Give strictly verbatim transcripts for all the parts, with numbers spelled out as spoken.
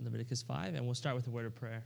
Leviticus five, and we'll start with a word of prayer.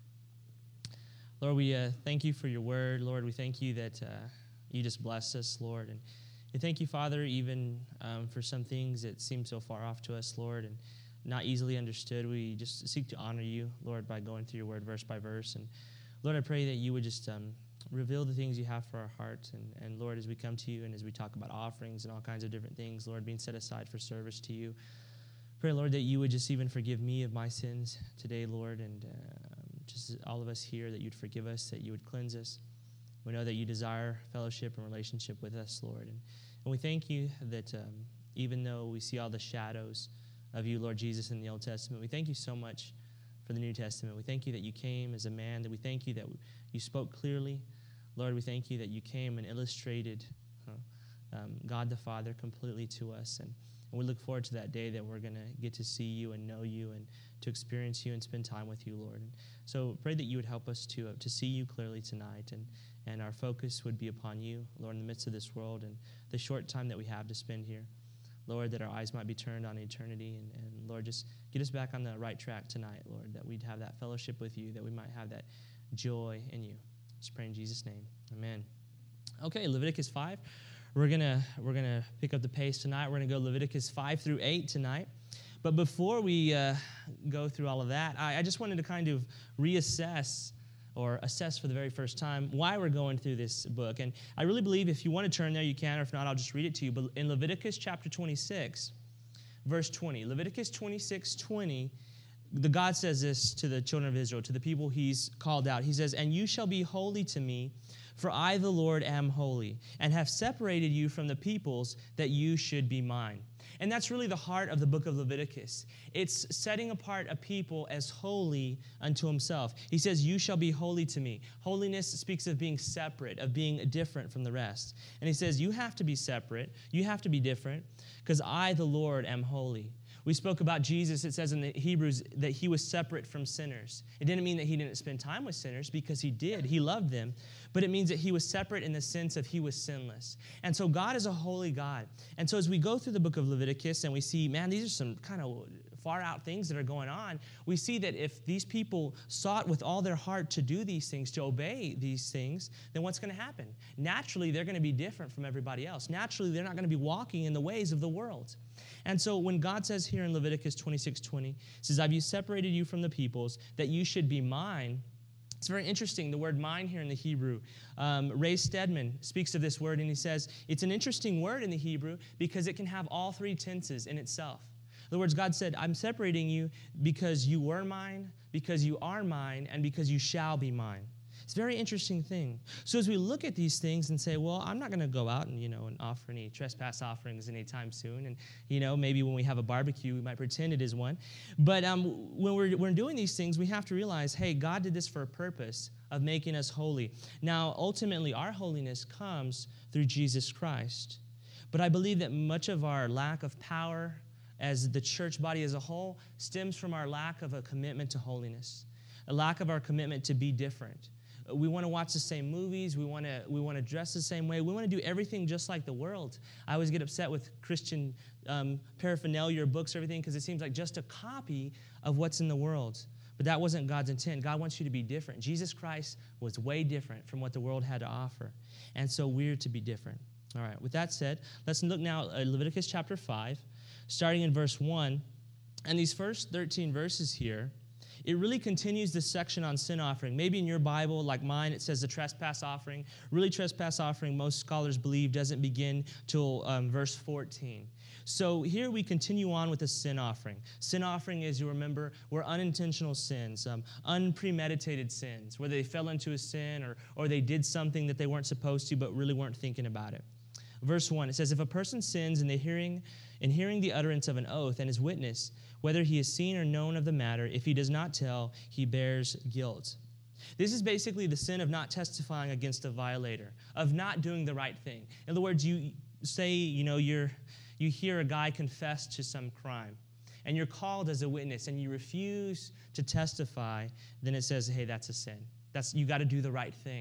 Lord, we uh, thank you for your word. Lord, we thank you that uh, you just blessed us, Lord. And we thank you, Father, even um, for some things that seem so far off to us, Lord, and not easily understood. We just seek to honor you, Lord, by going through your word verse by verse. And Lord, I pray that you would just um, reveal the things you have for our hearts. And, and Lord, as we come to you and as we talk about offerings and all kinds of different things, Lord, being set aside for service to you, pray, Lord, that you would just even forgive me of my sins today, Lord, and uh, just all of us here, that you'd forgive us, that you would cleanse us. We know that you desire fellowship and relationship with us, Lord. And, and we thank you that um, even though we see all the shadows of you, Lord Jesus, in the Old Testament, we thank you so much for the New Testament. We thank you that you came as a man, that we thank you that you spoke clearly. Lord, we thank you that you came and illustrated huh, um, God the Father completely to us. And And we look forward to that day that we're going to get to see you and know you and to experience you and spend time with you, Lord. And so pray that you would help us to uh, to see you clearly tonight, and, and our focus would be upon you, Lord, in the midst of this world and the short time that we have to spend here. Lord, that our eyes might be turned on eternity, and, and Lord, just get us back on the right track tonight, Lord, that we'd have that fellowship with you, that we might have that joy in you. Just pray in Jesus' name. Amen. Okay, Leviticus five. We're gonna we're gonna pick up the pace tonight. We're gonna go Leviticus five through eight tonight. But before we uh, go through all of that, I, I just wanted to kind of reassess or assess for the very first time why we're going through this book. And I really believe if you want to turn there, you can, or if not, I'll just read it to you. But in Leviticus chapter twenty-six, verse twenty, Leviticus twenty-six twenty, the God says this to the children of Israel, to the people he's called out. He says, "And you shall be holy to me, for I, the Lord, am holy, and have separated you from the peoples that you should be mine." And that's really the heart of the book of Leviticus. It's setting apart a people as holy unto himself. He says, "You shall be holy to me." Holiness speaks of being separate, of being different from the rest. And he says, you have to be separate, you have to be different, because I, the Lord, am holy. We spoke about Jesus. It says in the Hebrews that he was separate from sinners. It didn't mean that he didn't spend time with sinners, because he did. He loved them. But it means that he was separate in the sense of he was sinless. And so God is a holy God. And so as we go through the book of Leviticus and we see, man, these are some kind of far out things that are going on, we see that if these people sought with all their heart to do these things, to obey these things, then what's going to happen? Naturally, they're going to be different from everybody else. Naturally, they're not going to be walking in the ways of the world. And so when God says here in Leviticus twenty-six twenty, he says, "I've separated you from the peoples, that you should be mine." It's very interesting, the word mine here in the Hebrew. Um, Ray Stedman speaks of this word, and he says, it's an interesting word in the Hebrew because it can have all three tenses in itself. In other words, God said, I'm separating you because you were mine, because you are mine, and because you shall be mine. It's a very interesting thing. So as we look at these things and say, well, I'm not going to go out and, you know, and offer any trespass offerings anytime soon. And, you know, maybe when we have a barbecue, we might pretend it is one. But um, when we're, we're doing these things, we have to realize, hey, God did this for a purpose of making us holy. Now, ultimately, our holiness comes through Jesus Christ. But I believe that much of our lack of power as the church body as a whole stems from our lack of a commitment to holiness, a lack of our commitment to be different. We want to watch the same movies. We want to we want to dress the same way. We want to do everything just like the world. I always get upset with Christian um, paraphernalia or books or everything because it seems like just a copy of what's in the world. But that wasn't God's intent. God wants you to be different. Jesus Christ was way different from what the world had to offer. And so we're to be different. All right, with that said, let's look now at Leviticus chapter five, starting in verse one. And these first thirteen verses here, it really continues this section on sin offering. Maybe in your Bible, like mine, it says the trespass offering. Really, trespass offering, most scholars believe, doesn't begin till um, verse fourteen. So here we continue on with the sin offering. Sin offering, as you remember, were unintentional sins, um, unpremeditated sins, where they fell into a sin or, or they did something that they weren't supposed to but really weren't thinking about it. Verse one, it says, "If a person sins in the hearing, in hearing the utterance of an oath and is witness, whether he is seen or known of the matter, if he does not tell, he bears guilt." This is basically the sin of not testifying against a violator, of not doing the right thing. In other words, you say, you know, you're, you hear a guy confess to some crime, and you're called as a witness, and you refuse to testify, then it says, hey, that's a sin. That's, you got to do the right thing.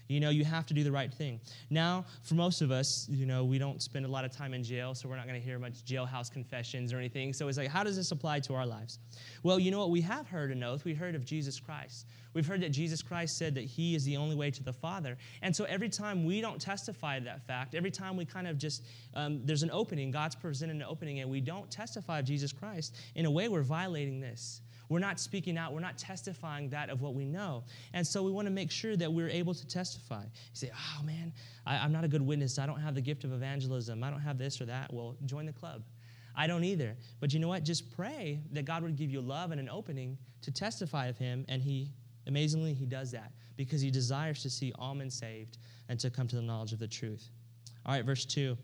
You know, you have to do the right thing. Now, for most of us, you know, we don't spend a lot of time in jail, so we're not going to hear much jailhouse confessions or anything. So it's like, how does this apply to our lives? Well, you know what? We have heard an oath. We heard of Jesus Christ. We've heard that Jesus Christ said that he is the only way to the Father. And so every time we don't testify to that fact, every time we kind of just, um, there's an opening, God's presented an opening, and we don't testify of Jesus Christ, in a way we're violating this. We're not speaking out. We're not testifying that of what we know. And so we want to make sure that we're able to testify. You say, oh, man, I, I'm not a good witness. I don't have the gift of evangelism. I don't have this or that. Well, join the club. I don't either. But you know what? Just pray that God would give you love and an opening to testify of him. And he, amazingly, he does that because he desires to see all men saved and to come to the knowledge of the truth. All right, verse two.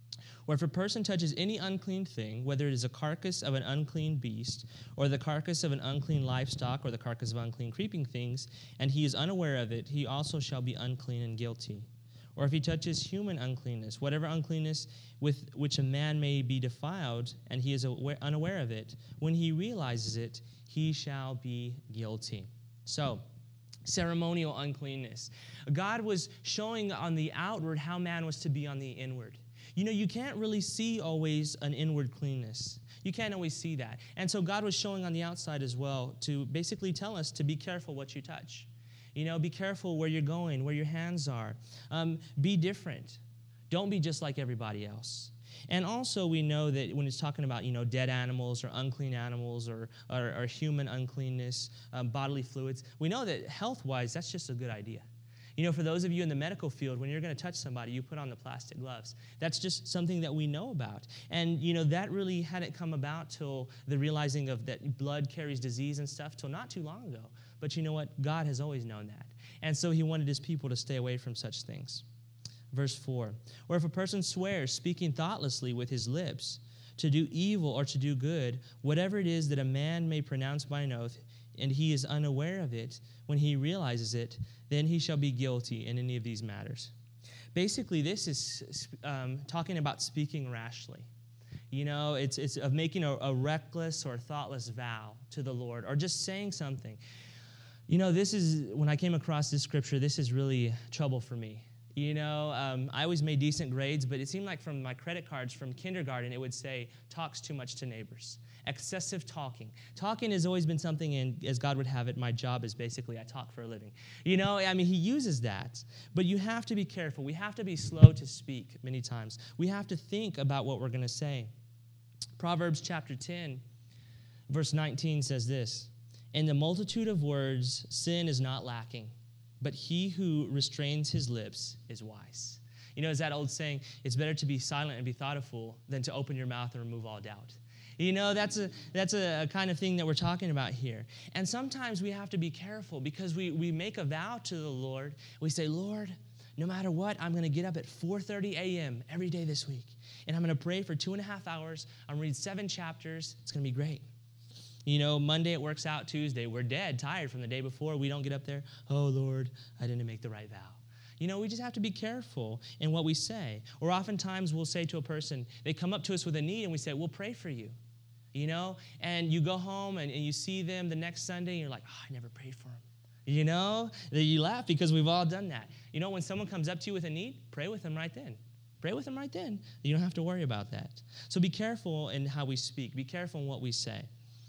Or if a person touches any unclean thing, whether it is a carcass of an unclean beast, or the carcass of an unclean livestock, or the carcass of unclean creeping things, and he is unaware of it, he also shall be unclean and guilty. Or if he touches human uncleanness, whatever uncleanness with which a man may be defiled, and he is aware, unaware of it, when he realizes it, he shall be guilty. So, ceremonial uncleanness. God was showing on the outward how man was to be on the inward. You know, you can't really see always an inward cleanness. You can't always see that. And so God was showing on the outside as well to basically tell us to be careful what you touch. You know, be careful where you're going, where your hands are. Um, be different. Don't be just like everybody else. And also we know that when it's talking about, you know, dead animals or unclean animals or, or, or human uncleanness, um, bodily fluids, we know that health-wise, that's just a good idea. You know, for those of you in the medical field, when you're going to touch somebody, you put on the plastic gloves. That's just something that we know about. And, you know, that really hadn't come about till the realizing of that blood carries disease and stuff till not too long ago. But you know what? God has always known that. And so he wanted his people to stay away from such things. Verse four, or if a person swears, speaking thoughtlessly with his lips, to do evil or to do good, whatever it is that a man may pronounce by an oath, and he is unaware of it, when he realizes it, then he shall be guilty in any of these matters. Basically, this is um, talking about speaking rashly. You know, it's it's of making a, a reckless or thoughtless vow to the Lord, or just saying something. You know, this is, when I came across this scripture, this is really trouble for me. You know, um, I always made decent grades, but it seemed like from my credit cards from kindergarten, it would say, talks too much to neighbors. Excessive talking. Talking has always been something, and as God would have it, my job is basically I talk for a living. You know, I mean, he uses that. But you have to be careful. We have to be slow to speak many times. We have to think about what we're going to say. Proverbs chapter ten, verse nineteen says this, in the multitude of words, sin is not lacking, but he who restrains his lips is wise. You know, is that old saying, it's better to be silent and be thought a fool than to open your mouth and remove all doubt. You know, that's a that's a, a kind of thing that we're talking about here. And sometimes we have to be careful because we, we make a vow to the Lord. We say, Lord, no matter what, I'm going to get up at four thirty a.m. every day this week. And I'm going to pray for two and a half hours. I'm going to read seven chapters. It's going to be great. You know, Monday it works out. Tuesday, we're dead, tired from the day before. We don't get up there. Oh, Lord, I didn't make the right vow. You know, we just have to be careful in what we say. Or oftentimes we'll say to a person, they come up to us with a need and we say, we'll pray for you. You know, and you go home and, and you see them the next Sunday and you're like, oh, I never prayed for them. You know, you laugh because we've all done that. You know, when someone comes up to you with a need, pray with them right then. Pray with them right then. You don't have to worry about that. So be careful in how we speak. Be careful in what we say.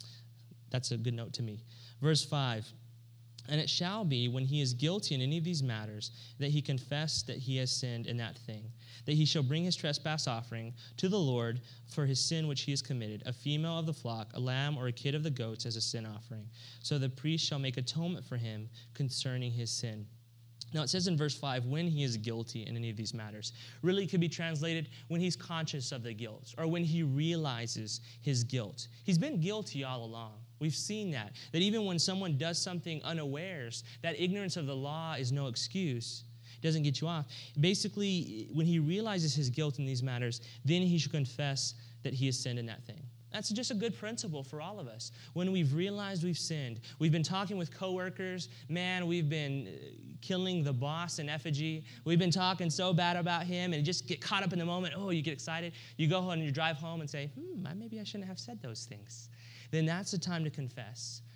That's a good note to me. Verse five, and it shall be when he is guilty in any of these matters that he confess that he has sinned in that thing, that he shall bring his trespass offering to the Lord for his sin which he has committed, a female of the flock, a lamb or a kid of the goats as a sin offering. So the priest shall make atonement for him concerning his sin. Now, it says in verse five, when he is guilty in any of these matters. Really could be translated when he's conscious of the guilt or when he realizes his guilt. He's been guilty all along. We've seen that, that even when someone does something unawares, that ignorance of the law is no excuse. It doesn't get you off. Basically, when he realizes his guilt in these matters, then he should confess that he has sinned in that thing. That's just a good principle for all of us. When we've realized we've sinned, we've been talking with coworkers, man, we've been killing the boss in effigy. We've been talking so bad about him, and you just get caught up in the moment. Oh, you get excited. You go home and you drive home and say, hmm, maybe I shouldn't have said those things. Then that's the time to confess.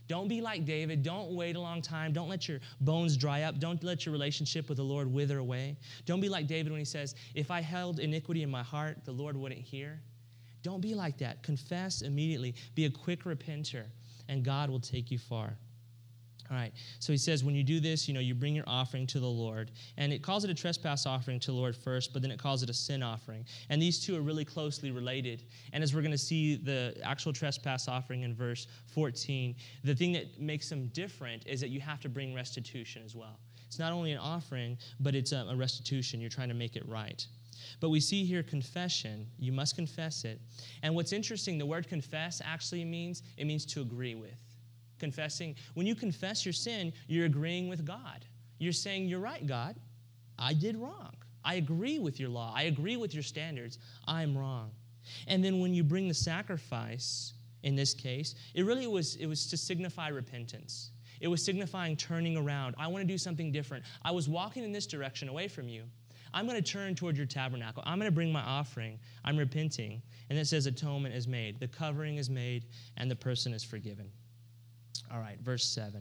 Don't be like David. Don't wait a long time. Don't let your bones dry up. Don't let your relationship with the Lord wither away. Don't be like David when he says, if I held iniquity in my heart, the Lord wouldn't hear. Don't be like that. Confess immediately. Be a quick repenter, and God will take you far. All right, so he says when you do this, you know, you bring your offering to the Lord. And it calls it a trespass offering to the Lord first, but then it calls it a sin offering. And these two are really closely related. And as we're going to see the actual trespass offering in verse fourteen, the thing that makes them different is that you have to bring restitution as well. It's not only an offering, but it's a restitution. You're trying to make it right. But we see here confession. You must confess it. And what's interesting, the word confess actually means, it means to agree with. Confessing, when you confess your sin, you're agreeing with God. You're saying, you're right, God. I did wrong. I agree with your law. I agree with your standards. I'm wrong. And then when you bring the sacrifice, in this case, it really was, it was to signify repentance. It was signifying turning around. I want to do something different. I was walking in this direction away from you. I'm going to turn toward your tabernacle. I'm going to bring my offering. I'm repenting. And it says atonement is made. The covering is made, and the person is forgiven. All right, verse seven.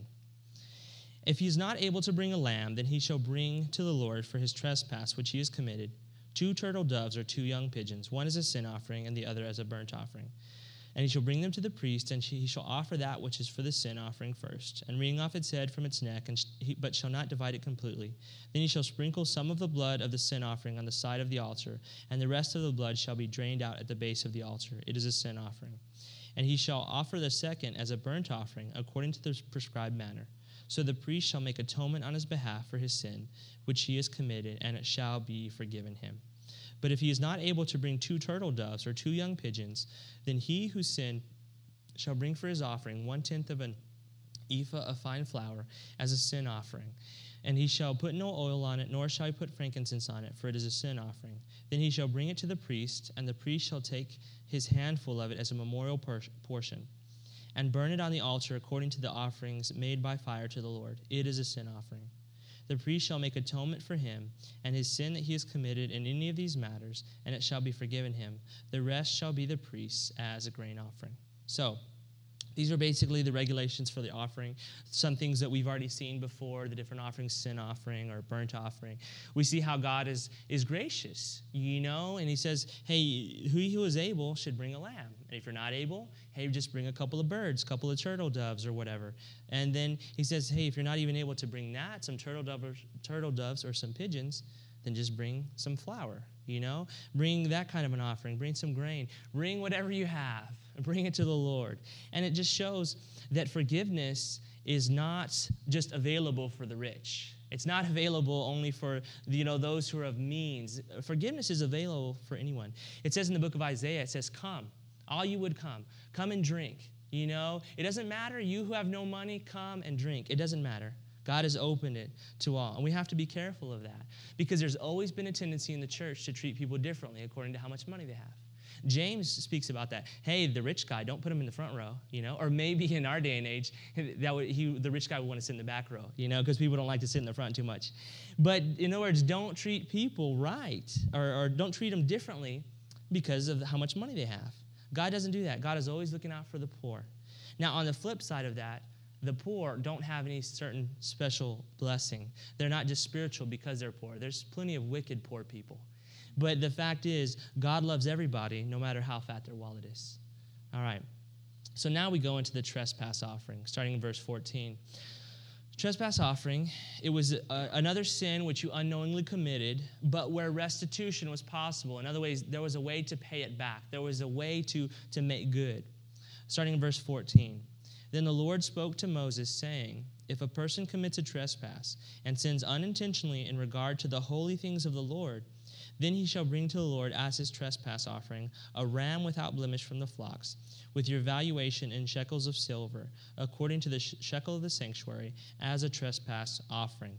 If he is not able to bring a lamb, then he shall bring to the Lord for his trespass which he has committed two turtle doves or two young pigeons, one as a sin offering and the other as a burnt offering. And he shall bring them to the priest, and he shall offer that which is for the sin offering first, and wring off its head from its neck, and he, but shall not divide it completely. Then he shall sprinkle some of the blood of the sin offering on the side of the altar, and the rest of the blood shall be drained out at the base of the altar. It is a sin offering. And he shall offer the second as a burnt offering, according to the prescribed manner. So the priest shall make atonement on his behalf for his sin, which he has committed, and it shall be forgiven him. But if he is not able to bring two turtle doves or two young pigeons, then he who sinned shall bring for his offering one-tenth of an ephah of fine flour as a sin offering. And he shall put no oil on it, nor shall he put frankincense on it, for it is a sin offering. Then he shall bring it to the priest, and the priest shall take his handful of it as a memorial portion, and burn it on the altar according to the offerings made by fire to the Lord. It is a sin offering. The priest shall make atonement for him and his sin that he has committed in any of these matters, and it shall be forgiven him. The rest shall be the priest's as a grain offering. So, these are basically the regulations for the offering. Some things that we've already seen before, the different offerings, sin offering or burnt offering. We see how God is, is gracious, you know, and he says, hey, who who is able should bring a lamb. And if you're not able, hey, just bring a couple of birds, a couple of turtle doves or whatever. And then he says, hey, if you're not even able to bring that, some turtle doves, turtle doves or some pigeons, then just bring some flour, you know. Bring that kind of an offering. Bring some grain. Bring whatever you have. Bring it to the Lord. And it just shows that forgiveness is not just available for the rich. It's not available only for, you know, those who are of means. Forgiveness is available for anyone. It says in the book of Isaiah, it says, come, all you would come. Come and drink, you know. It doesn't matter. You who have no money, come and drink. It doesn't matter. God has opened it to all. And we have to be careful of that because there's always been a tendency in the church to treat people differently according to how much money they have. James speaks about that. Hey, the rich guy, don't put him in the front row, you know? Or maybe in our day and age, that would, he, the rich guy would want to sit in the back row, you know, because people don't like to sit in the front too much. But in other words, don't treat people right or, or don't treat them differently because of how much money they have. God doesn't do that. God is always looking out for the poor. Now, on the flip side of that, the poor don't have any certain special blessing. They're not just spiritual because they're poor. There's plenty of wicked poor people. But the fact is, God loves everybody, no matter how fat their wallet is. All right. So now we go into the trespass offering, starting in verse fourteen. Trespass offering, it was uh, another sin which you unknowingly committed, but where restitution was possible. In other ways, there was a way to pay it back. There was a way to, to make good. Starting in verse fourteen. Then the Lord spoke to Moses, saying, if a person commits a trespass and sins unintentionally in regard to the holy things of the Lord, then he shall bring to the Lord as his trespass offering a ram without blemish from the flocks, with your valuation in shekels of silver, according to the shekel of the sanctuary, as a trespass offering.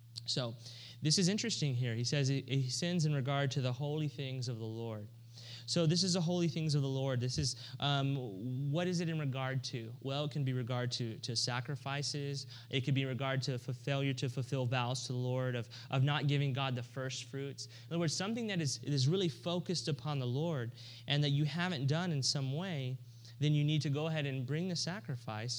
So this is interesting here. He says he, he sins in regard to the holy things of the Lord. So this is the holy things of the Lord. This is, um, what is it in regard to? Well, it can be regard to, to sacrifices. It could be in regard to failure to fulfill vows to the Lord, of, of not giving God the first fruits. In other words, something that is, is really focused upon the Lord and that you haven't done in some way, then you need to go ahead and bring the sacrifice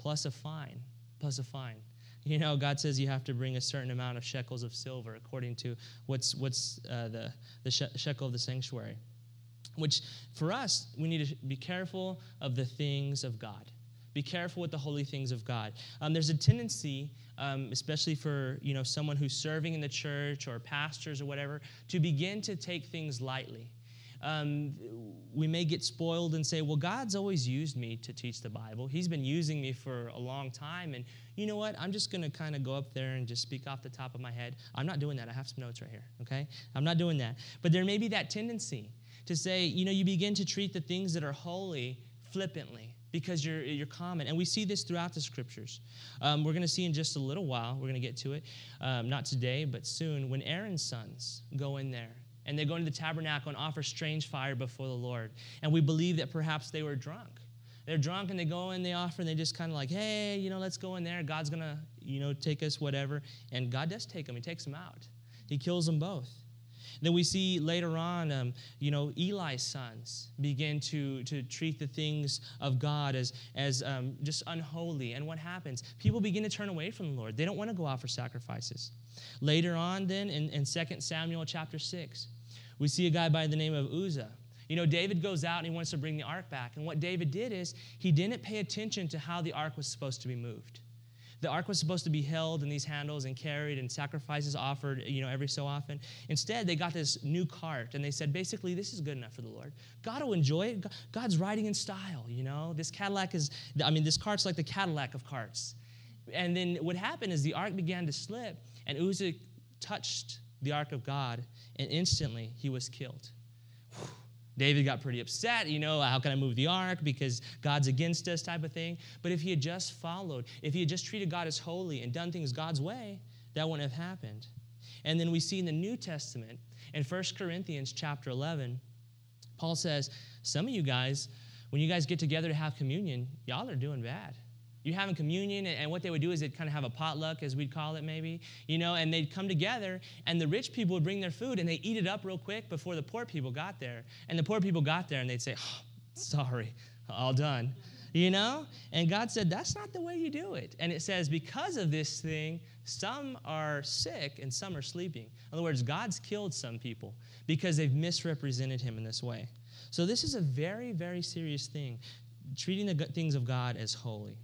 plus a fine, plus a fine. You know, God says you have to bring a certain amount of shekels of silver according to what's what's uh, the, the shekel of the sanctuary. Which, for us, we need to be careful of the things of God. Be careful with the holy things of God. Um, there's a tendency, um, especially for you know someone who's serving in the church or pastors or whatever, to begin to take things lightly. Um, we may get spoiled and say, well, God's always used me to teach the Bible. He's been using me for a long time. And you know what? I'm just going to kind of go up there and just speak off the top of my head. I'm not doing that. I have some notes right here, okay? I'm not doing that. But there may be that tendency to say, you know, you begin to treat the things that are holy flippantly because you're, you're common. And we see this throughout the Scriptures. Um, we're going to see in just a little while, we're going to get to it, um, not today, but soon, when Aaron's sons go in there and they go into the tabernacle and offer strange fire before the Lord. And we believe that perhaps they were drunk. They're drunk and they go in, they offer, and they just kind of like, hey, you know, let's go in there. God's going to, you know, take us, whatever. And God does take them. He takes them out. He kills them both. Then we see later on, um, you know, Eli's sons begin to, to treat the things of God as, as um, just unholy. And what happens? People begin to turn away from the Lord. They don't want to go offer sacrifices. Later on then, in, in Second Samuel chapter six, we see a guy by the name of Uzzah. You know, David goes out and he wants to bring the ark back. And what David did is he didn't pay attention to how the ark was supposed to be moved. The ark was supposed to be held in these handles and carried and sacrifices offered, you know, every so often. Instead, they got this new cart, and they said, basically, this is good enough for the Lord. God will enjoy it. God's riding in style, you know. This Cadillac is, I mean, this cart's like the Cadillac of carts. And then what happened is the ark began to slip, and Uzzah touched the ark of God, and instantly he was killed. Whew. David got pretty upset, you know, how can I move the ark because God's against us type of thing. But if he had just followed, if he had just treated God as holy and done things God's way, that wouldn't have happened. And then we see in the New Testament, in First Corinthians chapter eleven, Paul says, some of you guys, when you guys get together to have communion, y'all are doing bad. You're having communion, and what they would do is they'd kind of have a potluck, as we'd call it maybe, you know, and they'd come together, and the rich people would bring their food, and they'd eat it up real quick before the poor people got there. And the poor people got there, and they'd say, oh, sorry, all done, you know? And God said, that's not the way you do it. And it says, because of this thing, some are sick and some are sleeping. In other words, God's killed some people because they've misrepresented him in this way. So this is a very, very serious thing, treating the things of God as holy.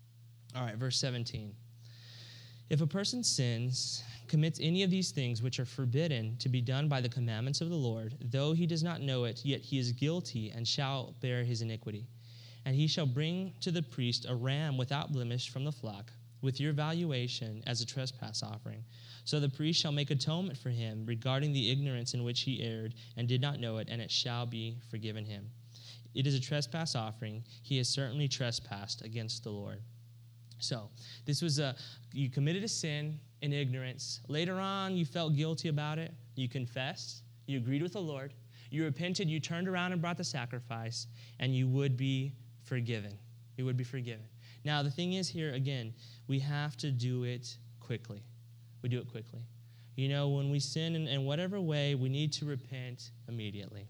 All right, verse seventeen. If a person sins, commits any of these things which are forbidden to be done by the commandments of the Lord, though he does not know it, yet he is guilty and shall bear his iniquity. And he shall bring to the priest a ram without blemish from the flock, with your valuation as a trespass offering. So the priest shall make atonement for him regarding the ignorance in which he erred and did not know it, and it shall be forgiven him. It is a trespass offering. He has certainly trespassed against the Lord. So this was a, you committed a sin in ignorance. Later on, you felt guilty about it. You confessed. You agreed with the Lord. You repented. You turned around and brought the sacrifice, and you would be forgiven. You would be forgiven. Now, the thing is here, again, we have to do it quickly. We do it quickly. You know, when we sin in, in whatever way, we need to repent immediately.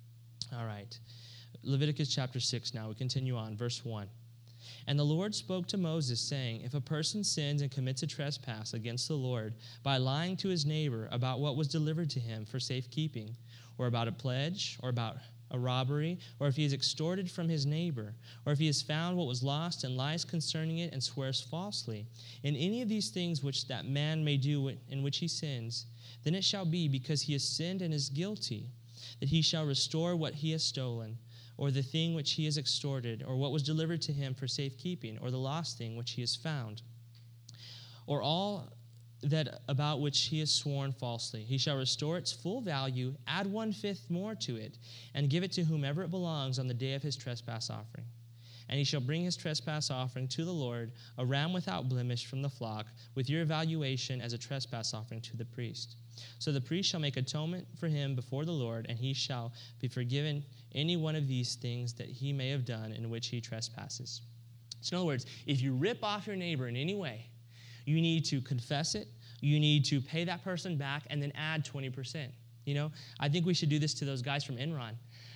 All right. Leviticus chapter six now. We continue on. Verse one. And the Lord spoke to Moses, saying, if a person sins and commits a trespass against the Lord by lying to his neighbor about what was delivered to him for safekeeping, or about a pledge, or about a robbery, or if he is extorted from his neighbor, or if he has found what was lost and lies concerning it and swears falsely, in any of these things which that man may do in which he sins, then it shall be, because he has sinned and is guilty, that he shall restore what he has stolen, or the thing which he has extorted, or what was delivered to him for safekeeping, or the lost thing which he has found, or all that about which he has sworn falsely. He shall restore its full value, add one-fifth more to it, and give it to whomever it belongs on the day of his trespass offering. And he shall bring his trespass offering to the Lord, a ram without blemish from the flock, with your valuation as a trespass offering to the priest. So the priest shall make atonement for him before the Lord, and he shall be forgiven any one of these things that he may have done in which he trespasses. So in other words, if you rip off your neighbor in any way, you need to confess it, you need to pay that person back, and then add twenty percent. You know, I think we should do this to those guys from Enron.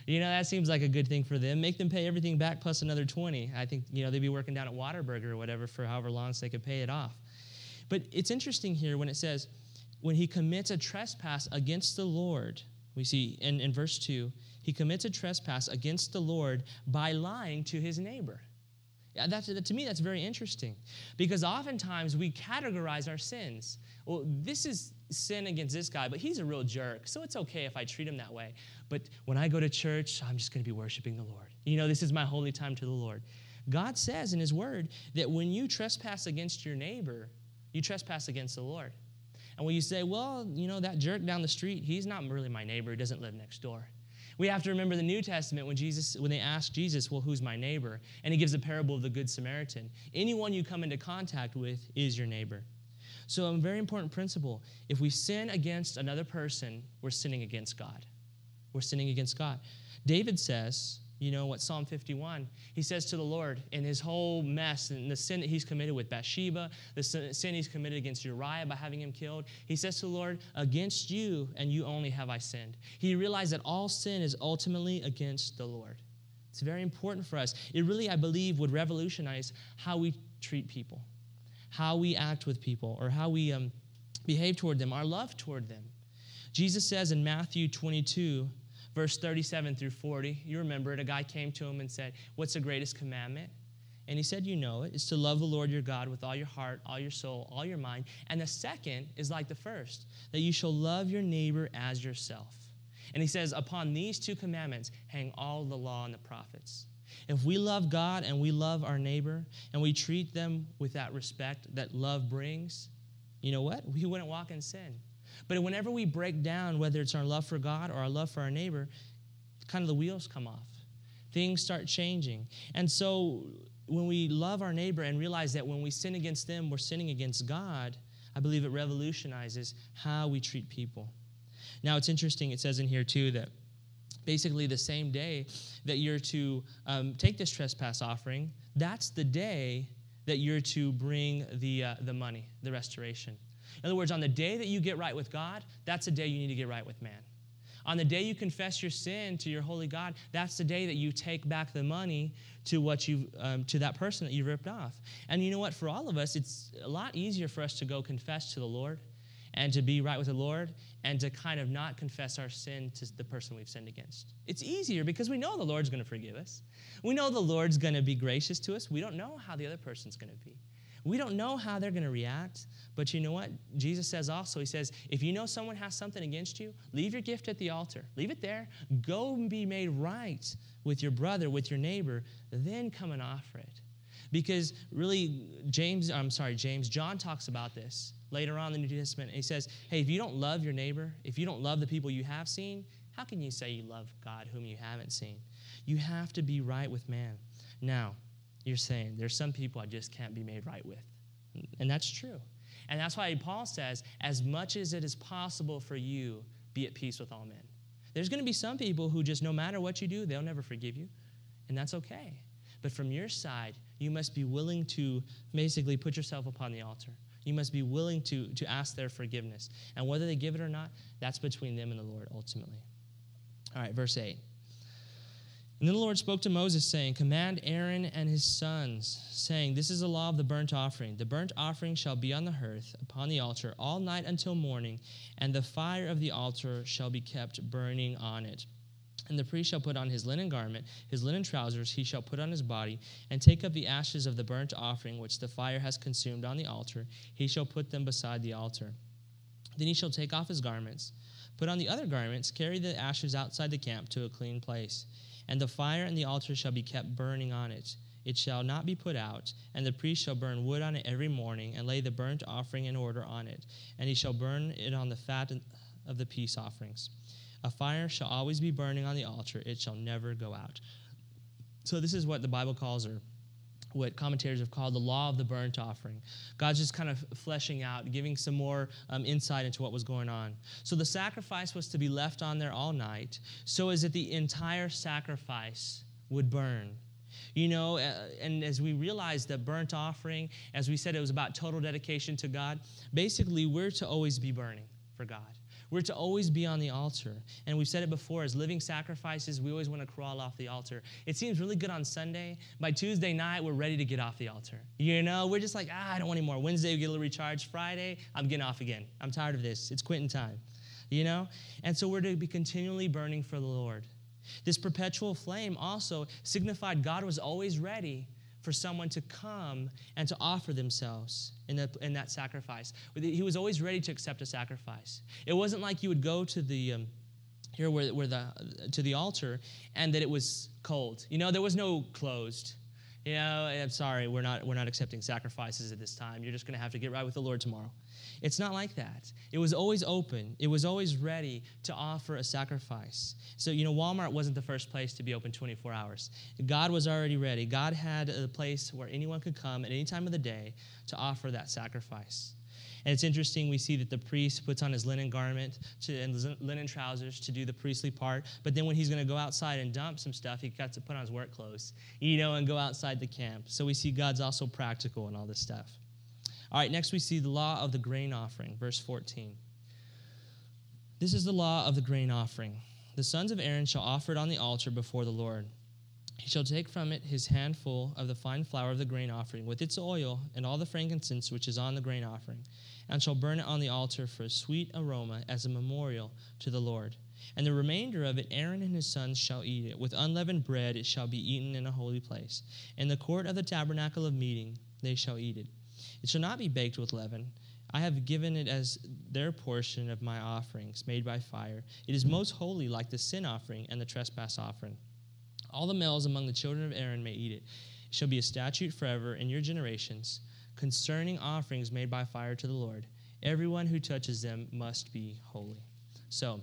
You know, that seems like a good thing for them. Make them pay everything back plus another twenty. I think, you know, they'd be working down at Whataburger or whatever for however long so they could pay it off. But it's interesting here when it says, when he commits a trespass against the Lord, we see in, in verse two, he commits a trespass against the Lord by lying to his neighbor. Yeah, that's, to me, that's very interesting because oftentimes we categorize our sins. Well, this is sin against this guy, but he's a real jerk, so it's okay if I treat him that way. But when I go to church, I'm just going to be worshiping the Lord. You know, this is my holy time to the Lord. God says in his word that when you trespass against your neighbor, you trespass against the Lord. And when you say, well, you know, that jerk down the street, he's not really my neighbor. He doesn't live next door. We have to remember the New Testament when Jesus, when they asked Jesus, well, who's my neighbor? And he gives the parable of the Good Samaritan. Anyone you come into contact with is your neighbor. So a very important principle, if we sin against another person, we're sinning against God. We're sinning against God. David says, you know what, Psalm fifty-one, he says to the Lord in his whole mess and the sin that he's committed with Bathsheba, the sin he's committed against Uriah by having him killed, he says to the Lord, against you and you only have I sinned. He realized that all sin is ultimately against the Lord. It's very important for us. It really, I believe, would revolutionize how we treat people, how we act with people, or how we um, behave toward them, our love toward them. Jesus says in Matthew twenty-two, verse thirty-seven through forty, you remember it, a guy came to him and said, what's the greatest commandment? And he said, you know it, it's to love the Lord your God with all your heart, all your soul, all your mind. And the second is like the first, that you shall love your neighbor as yourself. And he says, upon these two commandments hang all the law and the prophets. If we love God and we love our neighbor and we treat them with that respect that love brings, you know what? We wouldn't walk in sin. But whenever we break down, whether it's our love for God or our love for our neighbor, kind of the wheels come off. Things start changing. And so when we love our neighbor and realize that when we sin against them, we're sinning against God, I believe it revolutionizes how we treat people. Now, it's interesting. It says in here, too, that basically the same day that you're to um, take this trespass offering, that's the day that you're to bring the uh, the money, the restoration. In other words, on the day that you get right with God, that's the day you need to get right with man. On the day you confess your sin to your holy God, that's the day that you take back the money to what you um, to that person that you ripped off. And you know what? For all of us, it's a lot easier for us to go confess to the Lord and to be right with the Lord and to kind of not confess our sin to the person we've sinned against. It's easier because we know the Lord's going to forgive us. We know the Lord's going to be gracious to us. We don't know how the other person's going to be. We don't know how they're going to react, but you know what? Jesus says also, he says, if you know someone has something against you, leave your gift at the altar. Leave it there. Go and be made right with your brother, with your neighbor, then come and offer it. Because really, James, I'm sorry, James, John talks about this later on in the New Testament. He says, hey, if you don't love your neighbor, if you don't love the people you have seen, how can you say you love God whom you haven't seen? You have to be right with man. Now, you're saying there's some people I just can't be made right with. And that's true. And that's why Paul says, as much as it is possible for you, be at peace with all men. There's going to be some people who just, no matter what you do, they'll never forgive you. And that's okay. But from your side, you must be willing to basically put yourself upon the altar. You must be willing to, to ask their forgiveness. And whether they give it or not, that's between them and the Lord ultimately. All right, verse eight. And then the Lord spoke to Moses, saying, command Aaron and his sons, saying, this is the law of the burnt offering. The burnt offering shall be on the hearth upon the altar all night until morning, and the fire of the altar shall be kept burning on it. And the priest shall put on his linen garment, his linen trousers he shall put on his body, and take up the ashes of the burnt offering which the fire has consumed on the altar. He shall put them beside the altar. Then he shall take off his garments, put on the other garments, carry the ashes outside the camp to a clean place. And the fire and the altar shall be kept burning on it. It shall not be put out. And the priest shall burn wood on it every morning, and lay the burnt offering in order on it. And he shall burn it on the fat of the peace offerings. A fire shall always be burning on the altar. It shall never go out. So this is what the Bible calls, or what commentators have called, the law of the burnt offering. God's just kind of fleshing out, giving some more um, insight into what was going on. So the sacrifice was to be left on there all night, so as that the entire sacrifice would burn. You know, uh, and as we realize that burnt offering, as we said, it was about total dedication to God. Basically, we're to always be burning for God. We're to always be on the altar. And we've said it before, as living sacrifices, we always want to crawl off the altar. It seems really good on Sunday. By Tuesday night, we're ready to get off the altar. You know, we're just like, ah, I don't want any more. Wednesday, we get a little recharged. Friday, I'm getting off again. I'm tired of this. It's quitting time. You know? And so we're to be continually burning for the Lord. This perpetual flame also signified God was always ready for someone to come and to offer themselves in, the, in that sacrifice. He was always ready to accept a sacrifice. It wasn't like you would go to the um, here where, where the to the altar and that it was cold. You know, there was no closed. You know, I'm sorry, we're not we're not accepting sacrifices at this time. You're just going to have to get right with the Lord tomorrow. It's not like that. It was always open. It was always ready to offer a sacrifice. So, you know, Walmart wasn't the first place to be open twenty-four hours. God was already ready. God had a place where anyone could come at any time of the day to offer that sacrifice. And it's interesting, we see that the priest puts on his linen garment to, and linen trousers to do the priestly part, but then when he's going to go outside and dump some stuff, he got to put on his work clothes, you know, and go outside the camp. So we see God's also practical in all this stuff. All right, next we see the law of the grain offering, verse fourteen. This is the law of the grain offering. The sons of Aaron shall offer it on the altar before the Lord. He shall take from it his handful of the fine flour of the grain offering, with its oil and all the frankincense which is on the grain offering, and shall burn it on the altar for a sweet aroma as a memorial to the Lord. And the remainder of it Aaron and his sons shall eat it. With unleavened bread it shall be eaten in a holy place. In the court of the tabernacle of meeting they shall eat it. It shall not be baked with leaven. I have given it as their portion of my offerings, made by fire. It is most holy, like the sin offering and the trespass offering. All the males among the children of Aaron may eat it. It shall be a statute forever in your generations concerning offerings made by fire to the Lord. Everyone who touches them must be holy. So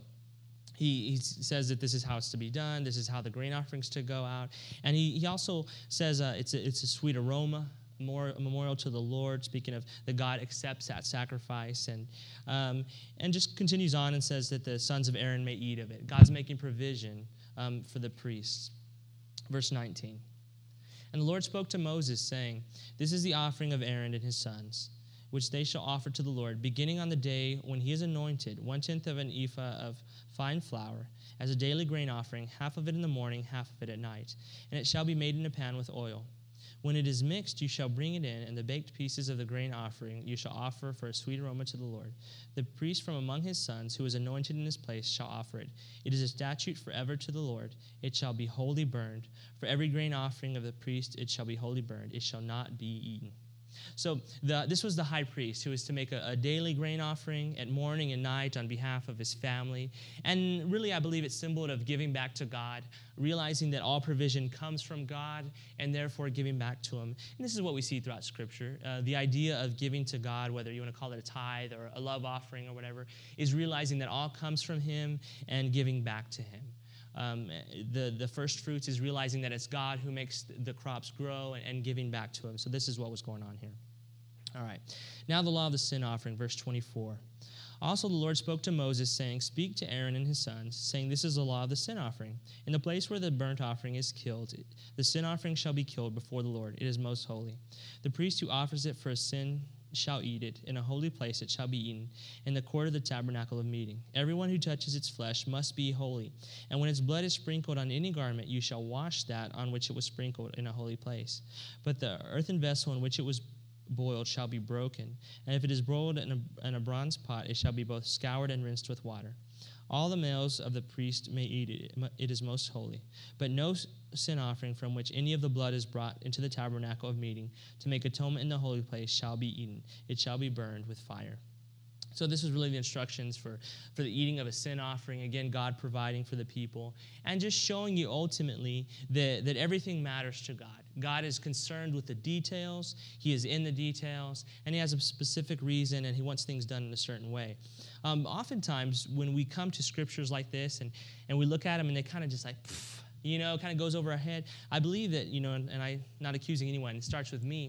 he, he says that this is how it's to be done. This is how the grain offerings to go out. And he, he also says uh, it's, a, it's a sweet aroma, more a memorial to the Lord, speaking of that God accepts that sacrifice, and um, and just continues on and says that the sons of Aaron may eat of it. God's making provision um, for the priests. Verse nineteen. And the Lord spoke to Moses, saying, This is the offering of Aaron and his sons, which they shall offer to the Lord, beginning on the day when he is anointed, one-tenth of an ephah of fine flour, as a daily grain offering, half of it in the morning, half of it at night. And it shall be made in a pan with oil. When it is mixed, you shall bring it in, and the baked pieces of the grain offering you shall offer for a sweet aroma to the Lord. The priest from among his sons, who is anointed in his place, shall offer it. It is a statute forever to the Lord. It shall be wholly burned. For every grain offering of the priest, it shall be wholly burned. It shall not be eaten. So the, this was the high priest who was to make a, a daily grain offering at morning and night on behalf of his family. And really, I believe it's symbol of giving back to God, realizing that all provision comes from God and therefore giving back to him. And this is what we see throughout Scripture. Uh, the idea of giving to God, whether you want to call it a tithe or a love offering or whatever, is realizing that all comes from him and giving back to him. Um, the, the first fruits is realizing that it's God who makes the crops grow and, and giving back to him. So this is what was going on here. All right. Now the law of the sin offering, verse twenty-four. Also the Lord spoke to Moses, saying, Speak to Aaron and his sons, saying, This is the law of the sin offering. In the place where the burnt offering is killed, the sin offering shall be killed before the Lord. It is most holy. The priest who offers it for a sin shall eat it. In a holy place it shall be eaten, in the court of the tabernacle of meeting. Everyone who touches its flesh must be holy. And when its blood is sprinkled on any garment, you shall wash that on which it was sprinkled in a holy place. But the earthen vessel in which it was boiled shall be broken. And if it is boiled in a, in a bronze pot, it shall be both scoured and rinsed with water. All the males of the priest may eat it. It is most holy. But no sin offering from which any of the blood is brought into the tabernacle of meeting to make atonement in the holy place shall be eaten. It shall be burned with fire. So this is really the instructions for, for the eating of a sin offering. Again, God providing for the people. And just showing you ultimately that, that everything matters to God. God is concerned with the details. He is in the details. And he has a specific reason, and he wants things done in a certain way. Um, oftentimes, when we come to scriptures like this, and, and we look at them, and they kind of just like, pff, you know, kind of goes over our head. I believe that, you know, and, and I'm not accusing anyone. It starts with me.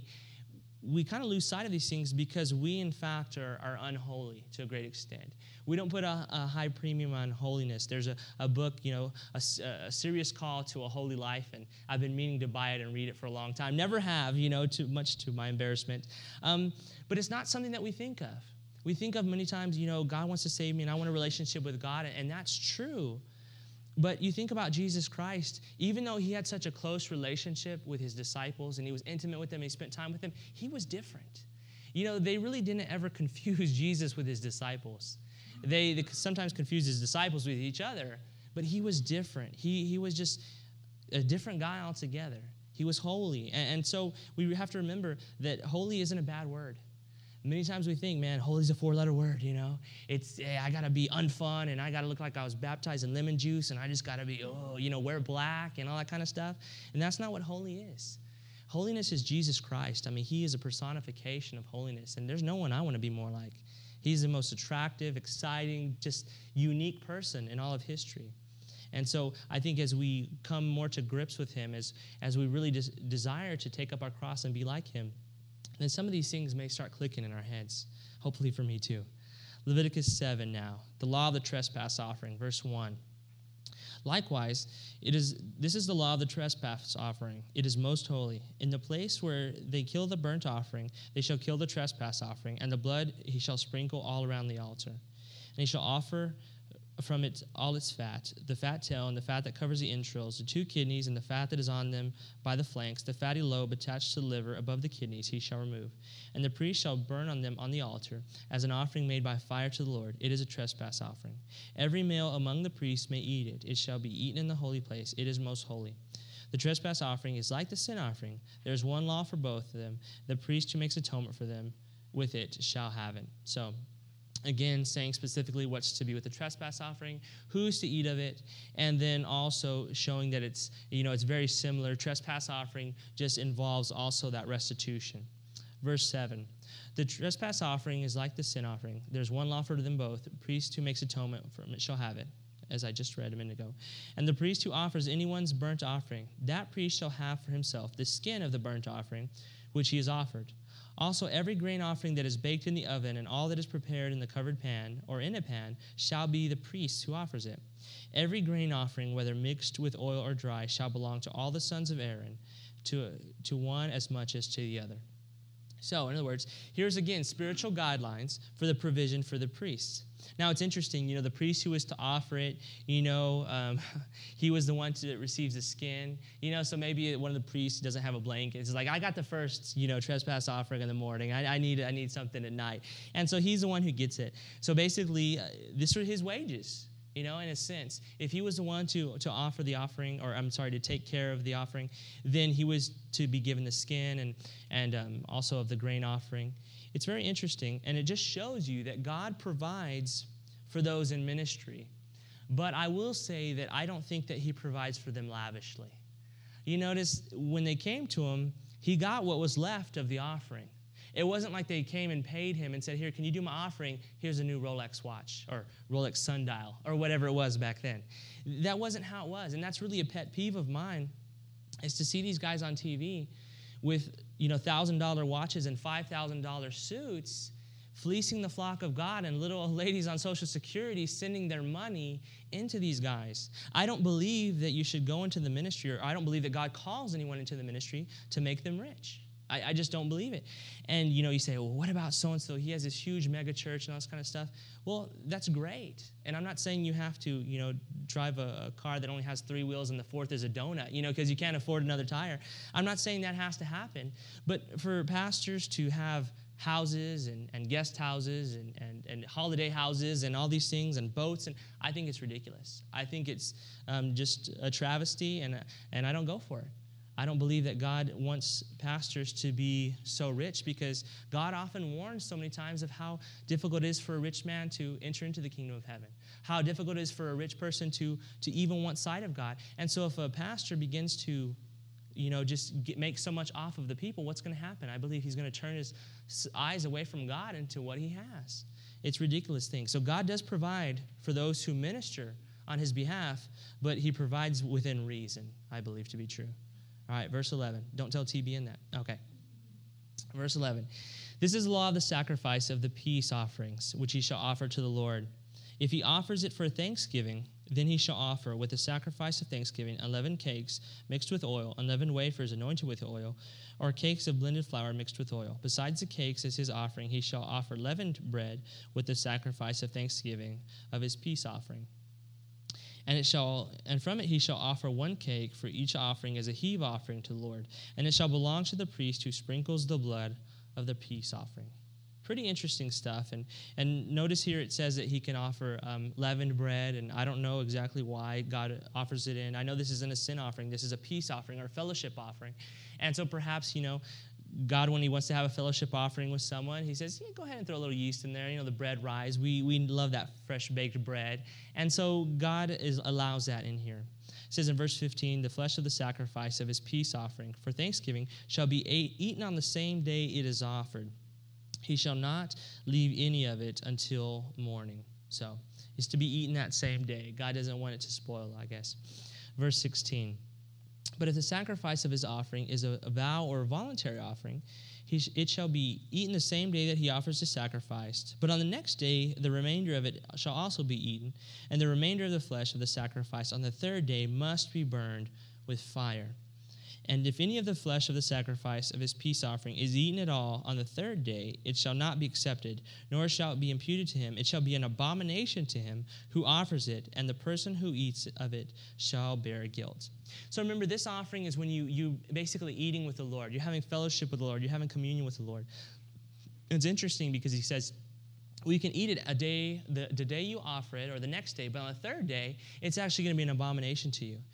We kind of lose sight of these things because we, in fact, are, are unholy to a great extent. We don't put a, a high premium on holiness. There's a, a book, you know, a, a serious call to a holy life, and I've been meaning to buy it and read it for a long time. Never have, you know, too much to my embarrassment. Um, but it's not something that we think of. We think of many times, you know, God wants to save me and I want a relationship with God, and that's true. But you think about Jesus Christ, even though he had such a close relationship with his disciples and he was intimate with them and he spent time with them, he was different. You know, they really didn't ever confuse Jesus with his disciples. They, they sometimes confused his disciples with each other, but he was different. He, he was just a different guy altogether. He was holy. And, and so we have to remember that holy isn't a bad word. Many times we think, man, holy is a four-letter word, you know. It's, hey, I got to be unfun, and I got to look like I was baptized in lemon juice, and I just got to be, oh, you know, wear black and all that kind of stuff. And that's not what holy is. Holiness is Jesus Christ. I mean, he is a personification of holiness, and there's no one I want to be more like. He's the most attractive, exciting, just unique person in all of history. And so I think as we come more to grips with him, as, as we really des- desire to take up our cross and be like him, then some of these things may start clicking in our heads, hopefully for me too. Leviticus seven now, the law of the trespass offering, verse one. Likewise, it is this is the law of the trespass offering. It is most holy. In the place where they kill the burnt offering, they shall kill the trespass offering, and the blood he shall sprinkle all around the altar. And he shall offer from it all its fat, the fat tail and the fat that covers the entrails, the two kidneys and the fat that is on them by the flanks, the fatty lobe attached to the liver above the kidneys he shall remove. And the priest shall burn on them on the altar as an offering made by fire to the Lord. It is a trespass offering. Every male among the priests may eat it. It shall be eaten in the holy place. It is most holy. The trespass offering is like the sin offering. There is one law for both of them. The priest who makes atonement for them with it shall have it. So, again, saying specifically what's to be with the trespass offering, who's to eat of it, and then also showing that it's, you know, it's very similar. Trespass offering just involves also that restitution. Verse seven, the trespass offering is like the sin offering. There's one law for them both. The priest who makes atonement from it shall have it, as I just read a minute ago. And the priest who offers anyone's burnt offering, that priest shall have for himself the skin of the burnt offering which he has offered. Also, every grain offering that is baked in the oven and all that is prepared in the covered pan or in a pan shall be the priest who offers it. Every grain offering, whether mixed with oil or dry, shall belong to all the sons of Aaron, to, to one as much as to the other. So, in other words, here's again spiritual guidelines for the provision for the priests. Now, it's interesting, you know, the priest who was to offer it, you know, um, he was the one that receives the skin. You know, so maybe one of the priests doesn't have a blanket. It's like, I got the first, you know, trespass offering in the morning. I, I need I need something at night. And so he's the one who gets it. So basically, uh, this are his wages, you know, in a sense. If he was the one to, to offer the offering, or I'm sorry, to take care of the offering, then he was to be given the skin and, and um, also of the grain offering. It's very interesting, and it just shows you that God provides for those in ministry. But I will say that I don't think that he provides for them lavishly. You notice when they came to him, he got what was left of the offering. It wasn't like they came and paid him and said, here, can you do my offering? Here's a new Rolex watch or Rolex sundial or whatever it was back then. That wasn't how it was, and that's really a pet peeve of mine, is to see these guys on T V with, you know, one thousand dollars watches and five thousand dollars suits, fleecing the flock of God, and little old ladies on Social Security sending their money into these guys. I don't believe that you should go into the ministry, or I don't believe that God calls anyone into the ministry to make them rich. I, I just don't believe it. And, you know, you say, well, what about so-and-so? He has this huge mega church and all this kind of stuff. Well, that's great. And I'm not saying you have to, you know, drive a, a car that only has three wheels and the fourth is a donut, you know, because you can't afford another tire. I'm not saying that has to happen. But for pastors to have houses and, and guest houses and, and, and holiday houses and all these things and boats, and I think it's ridiculous. I think it's um, just a travesty, and, and I don't go for it. I don't believe that God wants pastors to be so rich, because God often warns so many times of how difficult it is for a rich man to enter into the kingdom of heaven, how difficult it is for a rich person to, to even want sight of God. And so if a pastor begins to, you know, just get, make so much off of the people, what's going to happen? I believe he's going to turn his eyes away from God into what he has. It's a ridiculous thing. So God does provide for those who minister on his behalf, but he provides within reason, I believe to be true. All right, verse eleven. Don't tell T B N that. Okay. Verse eleven. This is the law of the sacrifice of the peace offerings, which he shall offer to the Lord. If he offers it for thanksgiving, Then he shall offer with the sacrifice of thanksgiving unleavened cakes mixed with oil, unleavened wafers anointed with oil, or cakes of blended flour mixed with oil. Besides the cakes as his offering, he shall offer leavened bread with the sacrifice of thanksgiving of his peace offering. And it shall, and from it he shall offer one cake for each offering as a heave offering to the Lord. And it shall belong to the priest who sprinkles the blood of the peace offering. Pretty interesting stuff. And and notice here it says that he can offer um, leavened bread, and I don't know exactly why God offers it in. I know this isn't a sin offering. This is a peace offering or a fellowship offering. And so perhaps, you know, God, when he wants to have a fellowship offering with someone, he says, yeah, go ahead and throw a little yeast in there. You know, the bread rise. We we love that fresh baked bread. And so God is allows that in here. It says in verse fifteen, the flesh of the sacrifice of his peace offering for thanksgiving shall be ate, eaten on the same day it is offered. He shall not leave any of it until morning. So it's to be eaten that same day. God doesn't want it to spoil, I guess. Verse sixteen. But if the sacrifice of his offering is a, a vow or a voluntary offering, he sh- it shall be eaten the same day that he offers the sacrifice. But on the next day, the remainder of it shall also be eaten, and the remainder of the flesh of the sacrifice on the third day must be burned with fire. And if any of the flesh of the sacrifice of his peace offering is eaten at all on the third day, it shall not be accepted, nor shall it be imputed to him. It shall be an abomination to him who offers it, and the person who eats of it shall bear guilt. So remember, this offering is when you you basically eating with the Lord. You're having fellowship with the Lord. You're having communion with the Lord. It's interesting because he says, well, you can eat it a day, the, the day you offer it, or the next day, but on the third day, it's actually going to be an abomination to you.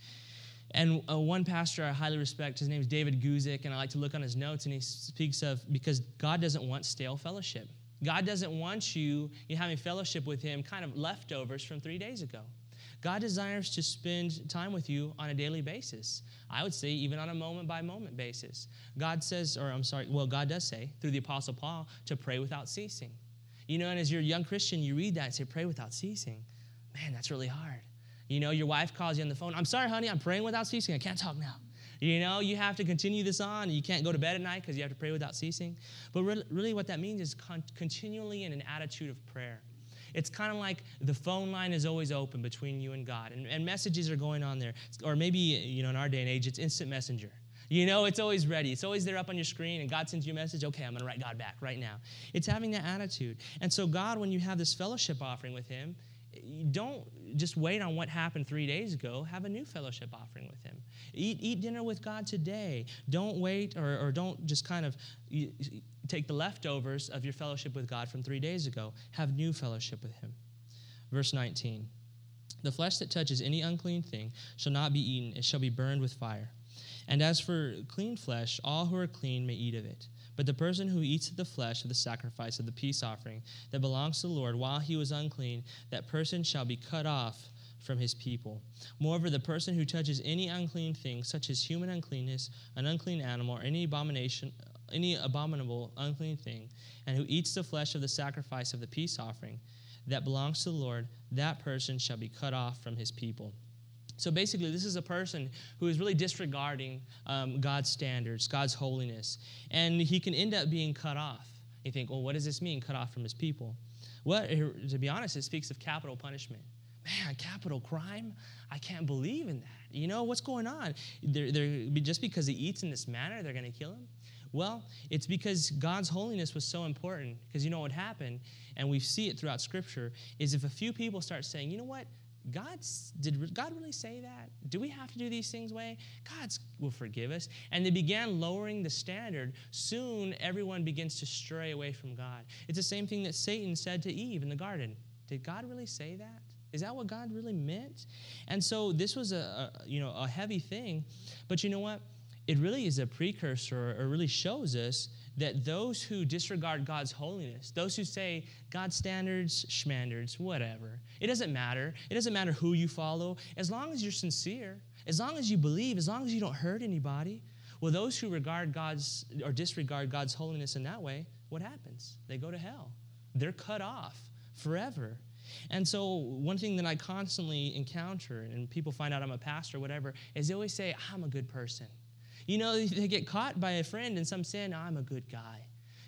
And uh, one pastor I highly respect, his name is David Guzik, and I like to look on his notes, and he speaks of, because God doesn't want stale fellowship. God doesn't want you, you having fellowship with him, kind of leftovers from three days ago. God desires to spend time with you on a daily basis. I would say even on a moment-by-moment basis. God says, or I'm sorry, well, God does say, through the Apostle Paul, to pray without ceasing. You know, and as you're a young Christian, you read that and say, pray without ceasing. Man, that's really hard. You know, your wife calls you on the phone. I'm sorry, honey, I'm praying without ceasing. I can't talk now. You know, you have to continue this on. You can't go to bed at night because you have to pray without ceasing. But really, really what that means is con- continually in an attitude of prayer. It's kind of like the phone line is always open between you and God, and, and messages are going on there. Or maybe, you know, in our day and age, it's instant messenger. You know, it's always ready. It's always there up on your screen, and God sends you a message. Okay, I'm going to write God back right now. It's having that attitude. And so God, when you have this fellowship offering with him, you don't just wait on what happened three days ago. Have a new fellowship offering with him. Eat, eat dinner with God today. Don't wait or, or don't just kind of you, take the leftovers of your fellowship with God from three days ago. Have new fellowship with him. Verse nineteen. The flesh that touches any unclean thing shall not be eaten. It shall be burned with fire. And as for clean flesh, all who are clean may eat of it. But the person who eats of the flesh of the sacrifice of the peace offering that belongs to the Lord while he was unclean, that person shall be cut off from his people. Moreover, the person who touches any unclean thing, such as human uncleanness, an unclean animal, or any abomination, any abominable unclean thing, and who eats the flesh of the sacrifice of the peace offering that belongs to the Lord, that person shall be cut off from his people. So basically, this is a person who is really disregarding um, God's standards, God's holiness, and he can end up being cut off. You think, well, what does this mean, cut off from his people? Well, to be honest, it speaks of capital punishment. Man, capital crime? I can't believe in that. You know, what's going on? They're, they're, just because he eats in this manner, they're going to kill him? Well, it's because God's holiness was so important, because you know what happened, and we see it throughout Scripture, is if a few people start saying, you know what, God's, did God really say that? Do we have to do these things way? God will forgive us. And they began lowering the standard. Soon, everyone begins to stray away from God. It's the same thing that Satan said to Eve in the garden. Did God really say that? Is that what God really meant? And so this was a, a you know a heavy thing. But you know what? It really is a precursor, or really shows us that those who disregard God's holiness, those who say God's standards, schmandards, whatever, it doesn't matter. It doesn't matter who you follow. As long as you're sincere, as long as you believe, as long as you don't hurt anybody, well, those who regard God's or disregard God's holiness in that way, what happens? They go to hell. They're cut off forever. And so one thing that I constantly encounter, and people find out I'm a pastor or whatever, is they always say, I'm a good person. You know, they get caught by a friend in some sin, I'm a good guy.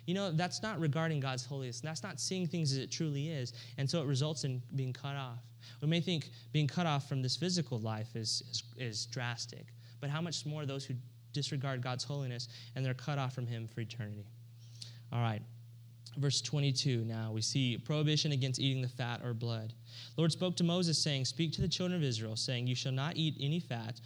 you know, that's not regarding God's holiness. That's not seeing things as it truly is. And so it results in being cut off. We may think being cut off from this physical life is, is, is drastic, but how much more those who disregard God's holiness and they're cut off from him for eternity. All right. Verse twenty-two now, we see prohibition against eating the fat or blood. The Lord spoke to Moses, saying, speak to the children of Israel, saying, you shall not eat any fat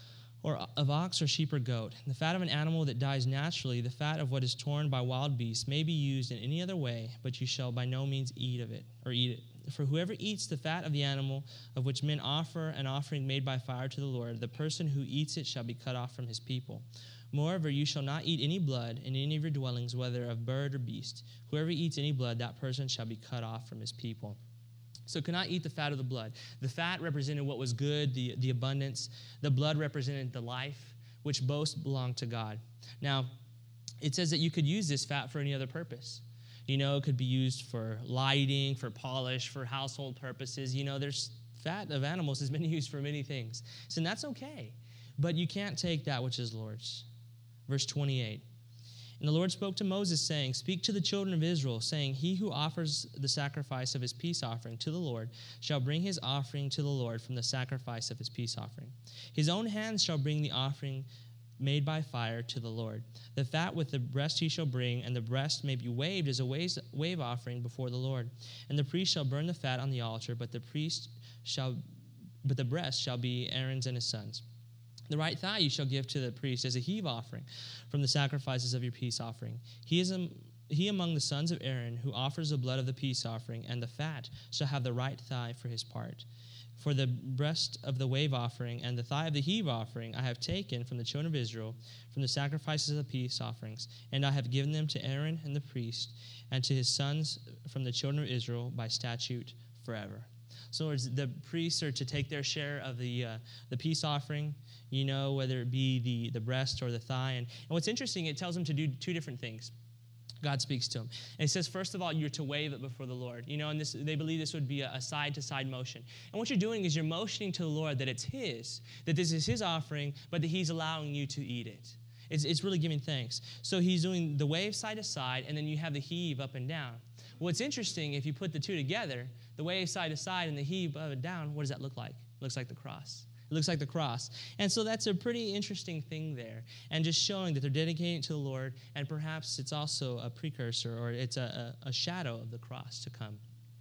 or of ox or sheep or goat. The fat of an animal that dies naturally, the fat of what is torn by wild beasts, may be used in any other way, but you shall by no means eat of it, or eat it. For whoever eats the fat of the animal of which men offer an offering made by fire to the Lord, the person who eats it shall be cut off from his people. Moreover, you shall not eat any blood in any of your dwellings, whether of bird or beast. Whoever eats any blood, that person shall be cut off from his people. So cannot eat the fat of the blood. The fat represented what was good, the, the abundance. The blood represented the life, which both belonged to God. Now, it says that you could use this fat for any other purpose. You know, it could be used for lighting, for polish, for household purposes. You know, there's fat of animals has been used for many things. So that's okay. But you can't take that which is Lord's. Verse twenty-eight. And the Lord spoke to Moses, saying, speak to the children of Israel, saying, he who offers the sacrifice of his peace offering to the Lord shall bring his offering to the Lord from the sacrifice of his peace offering. His own hands shall bring the offering made by fire to the Lord. The fat with the breast he shall bring, and the breast may be waved as a wave offering before the Lord. And the priest shall burn the fat on the altar, but the priest shall, but the breast shall be Aaron's and his sons. The right thigh you shall give to the priest as a heave offering from the sacrifices of your peace offering. He is a, he among the sons of Aaron who offers the blood of the peace offering, and the fat shall have the right thigh for his part. For the breast of the wave offering and the thigh of the heave offering I have taken from the children of Israel, from the sacrifices of the peace offerings, and I have given them to Aaron and the priest, and to his sons from the children of Israel by statute forever. So the priests are to take their share of the uh, the peace offering, you know, whether it be the, the breast or the thigh. And, and what's interesting, it tells them to do two different things. God speaks to them. And it says, first of all, you're to wave it before the Lord. You know, and this, they believe this would be a, a side-to-side motion. And what you're doing is you're motioning to the Lord that it's his, that this is his offering, but that he's allowing you to eat it. It's, it's really giving thanks. So he's doing the wave side to side, and then you have the heave up and down. What's interesting, if you put the two together, the wave side to side and the heave up and down, what does that look like? It looks like the cross. It looks like the cross. And so that's a pretty interesting thing there. And just showing that they're dedicating it to the Lord, and perhaps it's also a precursor, or it's a, a, a shadow of the cross to come.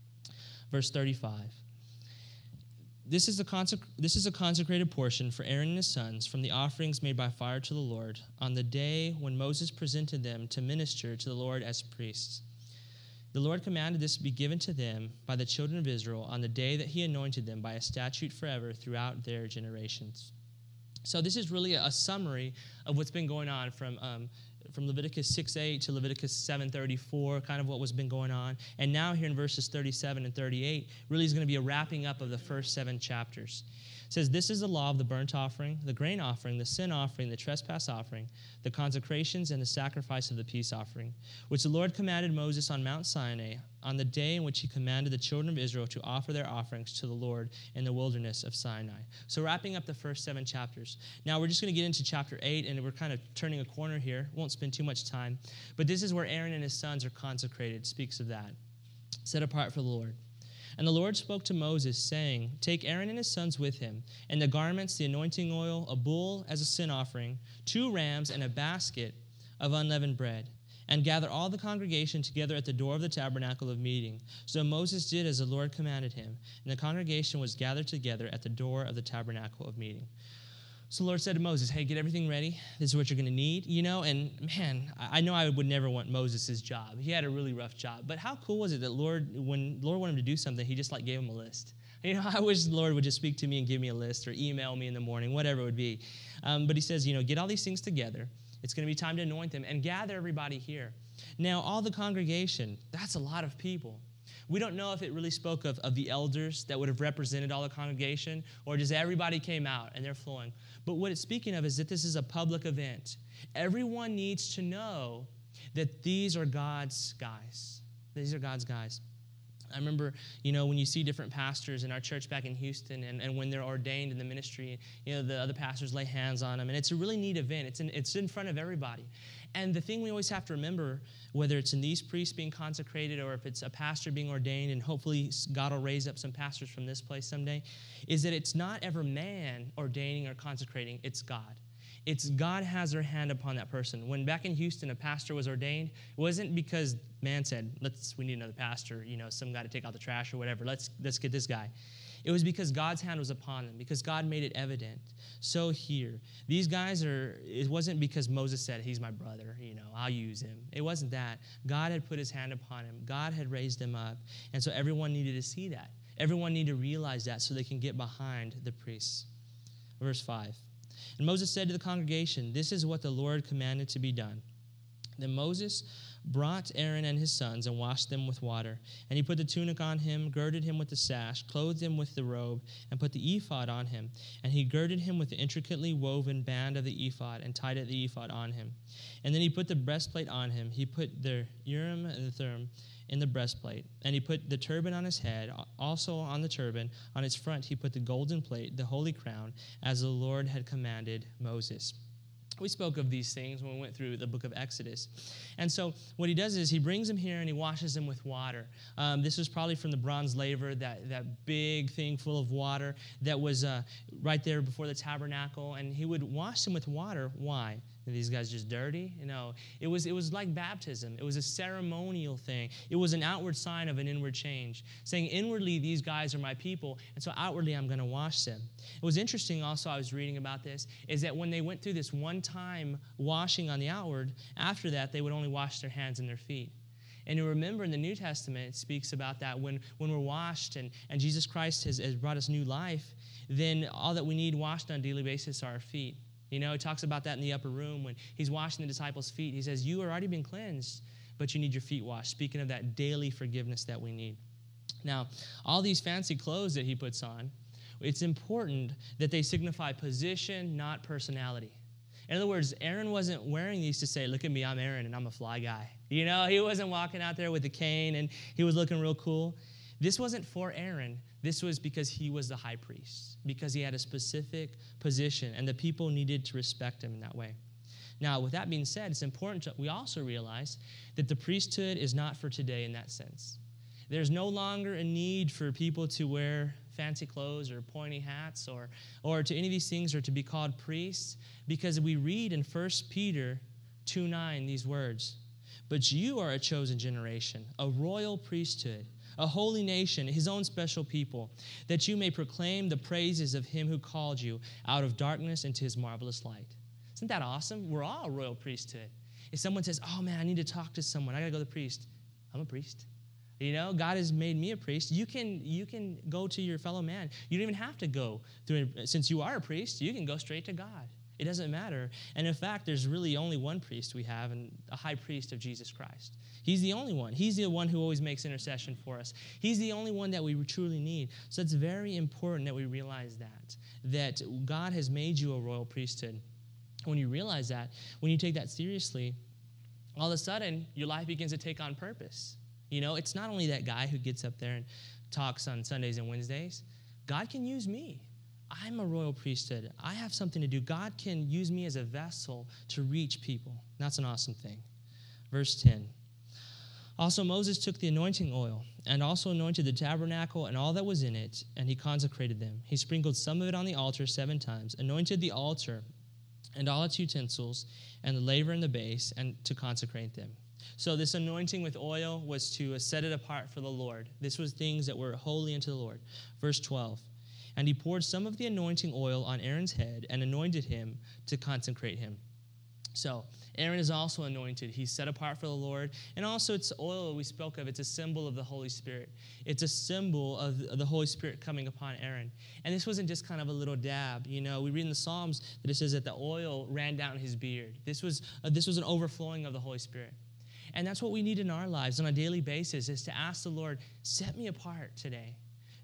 Verse thirty-five. This is, a consec- this is a consecrated portion for Aaron and his sons from the offerings made by fire to the Lord on the day when Moses presented them to minister to the Lord as priests. The Lord commanded this to be given to them by the children of Israel on the day that he anointed them by a statute forever throughout their generations. So this is really a summary of what's been going on from um, from Leviticus six eight to Leviticus seven thirty-four, kind of what was been going on. And now here in verses thirty-seven and thirty-eight, really is going to be a wrapping up of the first seven chapters. It says, this is the law of the burnt offering, the grain offering, the sin offering, the trespass offering, the consecrations, and the sacrifice of the peace offering, which the Lord commanded Moses on Mount Sinai on the day in which he commanded the children of Israel to offer their offerings to the Lord in the wilderness of Sinai. So wrapping up the first seven chapters. Now we're just going to get into chapter eight, and we're kind of turning a corner here. Won't spend too much time. But this is where Aaron and his sons are consecrated. Speaks of that. Set apart for the Lord. And the Lord spoke to Moses, saying, take Aaron and his sons with him, and the garments, the anointing oil, a bull as a sin offering, two rams, and a basket of unleavened bread, and gather all the congregation together at the door of the tabernacle of meeting. So Moses did as the Lord commanded him, and the congregation was gathered together at the door of the tabernacle of meeting. So the Lord said to Moses, hey, get everything ready. This is what you're going to need, you know. And, man, I know I would never want Moses' job. He had a really rough job. But how cool was it that Lord, when Lord wanted him to do something, he just, like, gave him a list. You know, I wish the Lord would just speak to me and give me a list or email me in the morning, whatever it would be. Um, but he says, you know, get all these things together. It's going to be time to anoint them and gather everybody here. Now, all the congregation, that's a lot of people. We don't know if it really spoke of, of the elders that would have represented all the congregation, or just everybody came out and they're flowing. But what it's speaking of is that this is a public event. Everyone needs to know that these are God's guys. These are God's guys. I remember, you know, when you see different pastors in our church back in Houston, and, and when they're ordained in the ministry, you know, the other pastors lay hands on them, and it's a really neat event. It's in, it's in front of everybody. And the thing we always have to remember, whether it's in these priests being consecrated or if it's a pastor being ordained, and hopefully God will raise up some pastors from this place someday, is that it's not ever man ordaining or consecrating, it's God. It's God has their hand upon that person. When back in Houston a pastor was ordained, it wasn't because man said, "Let's we need another pastor, you know, some guy to take out the trash or whatever. Let's let's get this guy." It was because God's hand was upon them, because God made it evident. So here, these guys are, it wasn't because Moses said, "He's my brother, you know, I'll use him." It wasn't that. God had put his hand upon him. God had raised him up. And so everyone needed to see that. Everyone needed to realize that so they can get behind the priests. Verse five. And Moses said to the congregation, "This is what the Lord commanded to be done." Then Moses brought Aaron and his sons and washed them with water. And he put the tunic on him, girded him with the sash, clothed him with the robe, and put the ephod on him. And he girded him with the intricately woven band of the ephod and tied the ephod on him. And then he put the breastplate on him. He put the Urim and the Thummim in the breastplate. And he put the turban on his head, also on the turban. On its front he put the golden plate, the holy crown, as the Lord had commanded Moses. We spoke of these things when we went through the book of Exodus. And so what he does is he brings them here and he washes them with water. Um, this was probably from the bronze laver, that, that big thing full of water that was uh, right there before the tabernacle. And he would wash them with water. Why? Are these guys just dirty? You know, it was, it was like baptism. It was a ceremonial thing. It was an outward sign of an inward change, saying inwardly, these guys are my people, and so outwardly, I'm going to wash them. It was interesting also, I was reading about this, is that when they went through this one-time washing on the outward, after that, they would only wash their hands and their feet. And you remember in the New Testament, it speaks about that when, when we're washed and, and Jesus Christ has, has brought us new life, then all that we need washed on a daily basis are our feet. You know, he talks about that in the upper room when he's washing the disciples' feet. He says, you are already been cleansed, but you need your feet washed, speaking of that daily forgiveness that we need. Now, all these fancy clothes that he puts on, it's important that they signify position, not personality. In other words, Aaron wasn't wearing these to say, "Look at me, I'm Aaron, and I'm a fly guy." You know, he wasn't walking out there with a cane, and he was looking real cool. This wasn't for Aaron. This was because he was the high priest, because he had a specific position, and the people needed to respect him in that way. Now, with that being said, it's important to, we also realize that the priesthood is not for today in that sense. There's no longer a need for people to wear fancy clothes or pointy hats or, or to any of these things or to be called priests, because we read in First Peter two nine these words, "But you are a chosen generation, a royal priesthood, a holy nation, his own special people, that you may proclaim the praises of him who called you out of darkness into his marvelous light." Isn't that awesome? We're all a royal priesthood. If someone says, "Oh man, I need to talk to someone, I got to go to the priest," I'm a priest. You know, God has made me a priest. You can you can go to your fellow man. You don't even have to go through, since you are a priest, you can go straight to God. It doesn't matter. And in fact, there's really only one priest we have, and a high priest of Jesus Christ. He's the only one. He's the one who always makes intercession for us. He's the only one that we truly need. So it's very important that we realize that, that God has made you a royal priesthood. When you realize that, when you take that seriously, all of a sudden, your life begins to take on purpose. You know, it's not only that guy who gets up there and talks on Sundays and Wednesdays. God can use me. I'm a royal priesthood. I have something to do. God can use me as a vessel to reach people. That's an awesome thing. Verse ten. Also Moses took the anointing oil and also anointed the tabernacle and all that was in it, and he consecrated them. He sprinkled some of it on the altar seven times, anointed the altar and all its utensils and the laver and the base, and to consecrate them. So this anointing with oil was to set it apart for the Lord. This was things that were holy unto the Lord. Verse twelve. And he poured some of the anointing oil on Aaron's head and anointed him to consecrate him. So Aaron is also anointed. He's set apart for the Lord. And also it's oil we spoke of. It's a symbol of the Holy Spirit. It's a symbol of the Holy Spirit coming upon Aaron. And this wasn't just kind of a little dab. You know, we read in the Psalms that it says that the oil ran down his beard. This was, uh, this was an overflowing of the Holy Spirit. And that's what we need in our lives on a daily basis, is to ask the Lord, set me apart today.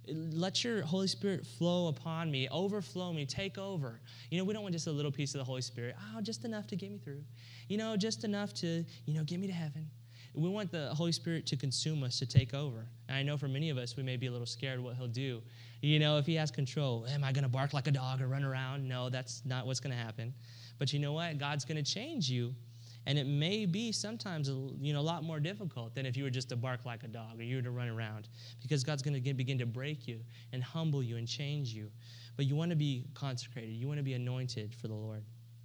Let your Holy Spirit flow upon me, overflow me, take over. You know, we don't want just a little piece of the Holy Spirit. Oh, just enough to get me through. You know, just enough to, you know, get me to heaven. we want the Holy Spirit to consume us, to take over. And I know for many of us, we may be a little scared what he'll do. You know, if he has control, am I going to bark like a dog or run around? No, that's not what's going to happen. But you know what? God's going to change you. And it may be sometimes you know, a lot more difficult than if you were just to bark like a dog or you were to run around, because God's going to begin to break you and humble you and change you. But you want to be consecrated. You want to be anointed for the Lord.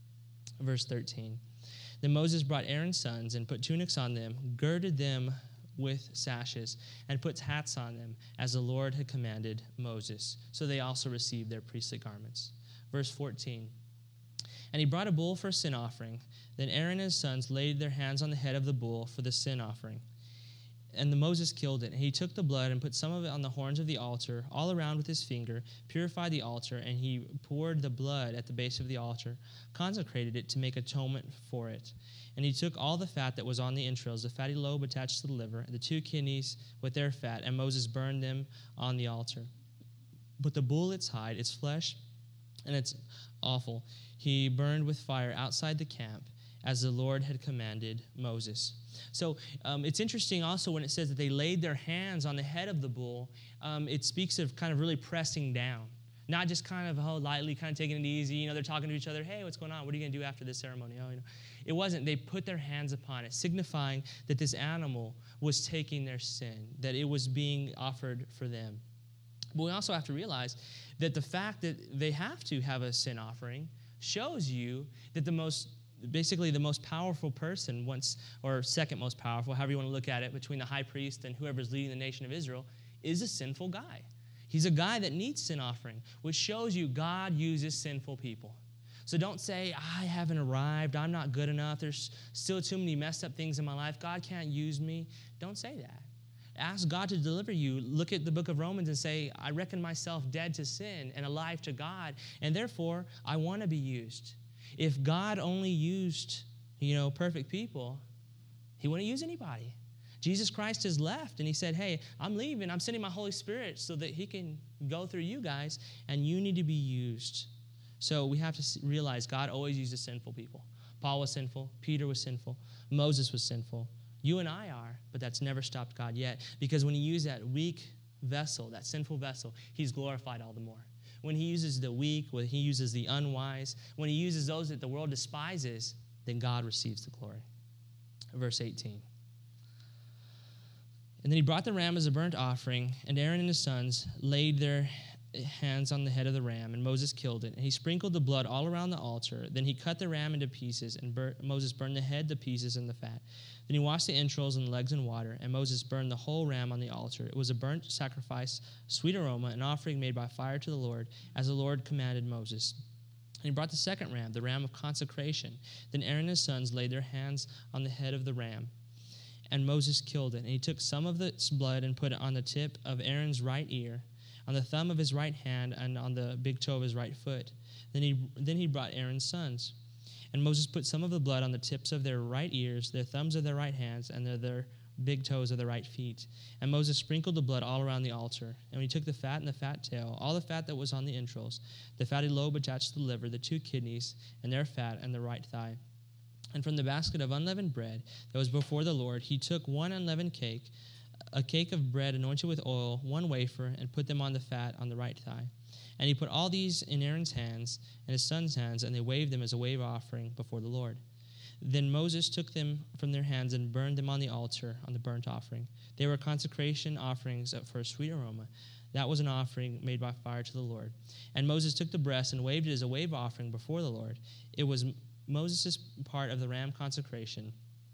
Verse thirteen. Then Moses brought Aaron's sons and put tunics on them, girded them with sashes, and put hats on them, as the Lord had commanded Moses. So they also received their priestly garments. Verse fourteen. And he brought a bull for a sin offering. Then Aaron and his sons laid their hands on the head of the bull for the sin offering. And the Moses killed it. And he took the blood and put some of it on the horns of the altar, all around with his finger, purified the altar, and he poured the blood at the base of the altar, consecrated it to make atonement for it. And he took all the fat that was on the entrails, the fatty lobe attached to the liver, and the two kidneys with their fat, and Moses burned them on the altar. But the bull, its hide, its flesh, and its offal, he burned with fire outside the camp, as the Lord had commanded Moses. So um, it's interesting also when it says that they laid their hands on the head of the bull, um, it speaks of kind of really pressing down. Not just kind of oh, lightly, kind of taking it easy. You know, they're talking to each other, hey, what's going on? What are you going to do after this ceremony? Oh, you know. It wasn't. They put their hands upon it, signifying that this animal was taking their sin, that it was being offered for them. But we also have to realize that the fact that they have to have a sin offering shows you that the most basically the most powerful person once, or second most powerful, however you want to look at it, between the high priest and whoever's leading the nation of Israel, is a sinful guy. He's a guy that needs sin offering, which shows you God uses sinful people. So don't say, I haven't arrived, I'm not good enough, there's still too many messed up things in my life, God can't use me. Don't say that. Ask God to deliver you. Look at the book of Romans and say, I reckon myself dead to sin and alive to God, and therefore I want to be used. If God only used, you know, perfect people, he wouldn't use anybody. Jesus Christ has left, and he said, hey, I'm leaving. I'm sending my Holy Spirit so that he can go through you guys, and you need to be used. So we have to realize God always uses sinful people. Paul was sinful. Peter was sinful. Moses was sinful. You and I are, but that's never stopped God yet, because when he used that weak vessel, that sinful vessel, he's glorified all the more. When he uses the weak, when he uses the unwise, when he uses those that the world despises, then God receives the glory. Verse eighteen. And then he brought the ram as a burnt offering, and Aaron and his sons laid their hands on the head of the ram, and Moses killed it. And he sprinkled the blood all around the altar. Then he cut the ram into pieces, and bur- Moses burned the head, the pieces, and the fat. Then he washed the entrails and the legs in water, and Moses burned the whole ram on the altar. It was a burnt sacrifice, sweet aroma, an offering made by fire to the Lord, as the Lord commanded Moses. And he brought the second ram, the ram of consecration. Then Aaron and his sons laid their hands on the head of the ram, and Moses killed it. And he took some of its blood and put it on the tip of Aaron's right ear, on the thumb of his right hand, and on the big toe of his right foot. Then he then he brought Aaron's sons. And Moses put some of the blood on the tips of their right ears, their thumbs of their right hands, and their, their big toes of their right feet. And Moses sprinkled the blood all around the altar. And when he took the fat and the fat tail, all the fat that was on the entrails, the fatty lobe attached to the liver, the two kidneys, and their fat, and the right thigh. And from the basket of unleavened bread that was before the Lord, he took one unleavened cake, a cake of bread anointed with oil, one wafer, and put them on the fat on the right thigh. And he put all these in Aaron's hands and his son's hands, and they waved them as a wave offering before the Lord. Then Moses took them from their hands and burned them on the altar on the burnt offering. They were consecration offerings for a sweet aroma. That was an offering made by fire to the Lord. And Moses took the breast and waved it as a wave offering before the Lord. It was Moses' part of the ram consecration,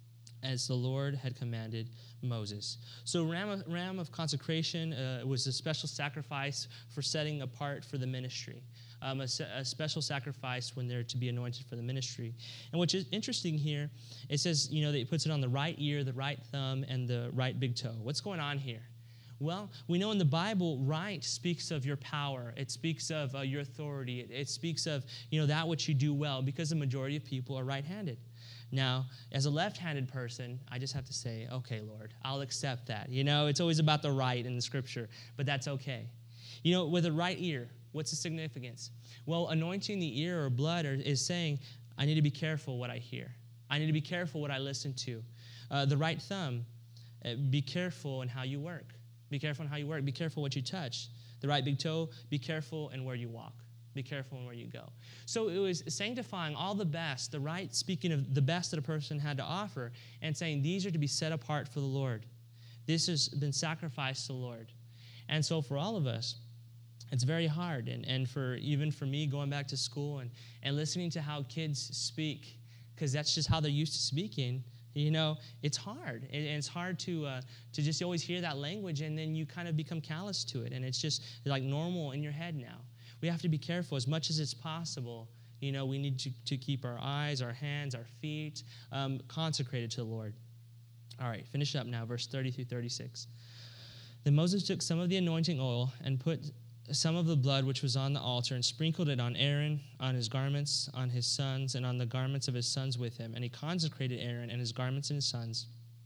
as the Lord had commanded Moses. So ram of, ram of consecration uh, was a special sacrifice for setting apart for the ministry, um, a, a special sacrifice when they're to be anointed for the ministry. And what's interesting here, it says, you know, that he puts it on the right ear, the right thumb, and the right big toe. What's going on here? Well, we know in the Bible, right speaks of your power. It speaks of uh, your authority. It, it speaks of, you know, that which you do well, because the majority of people are right-handed. Now, as a left-handed person, I just have to say, okay, Lord, I'll accept that. You know, it's always about the right in the Scripture, but that's okay. You know, with a right ear, what's the significance? Well, anointing the ear or blood is saying, I need to be careful what I hear. I need to be careful what I listen to. Uh, the right thumb, uh, be careful in how you work. Be careful in how you work. Be careful what you touch. The right big toe, be careful in where you walk. Be careful in where you go. So it was sanctifying all the best, the right, speaking of the best that a person had to offer, and saying these are to be set apart for the Lord. This has been sacrificed to the Lord. And so for all of us, it's very hard. And, and for even for me, going back to school and, and listening to how kids speak, because that's just how they're used to speaking, you know, it's hard. And it's hard to uh, to just always hear that language, and then you kind of become callous to it. And it's just like normal in your head now. We have to be careful as much as it's possible. You know, we need to, to keep our eyes, our hands, our feet um, consecrated to the Lord. All right, finish up now, verse thirty through thirty-six. Then Moses took some of the anointing oil and put some of the blood which was on the altar and sprinkled it on Aaron, on his garments, on his sons, and on the garments of his sons with him. And he consecrated Aaron and his garments and his sons,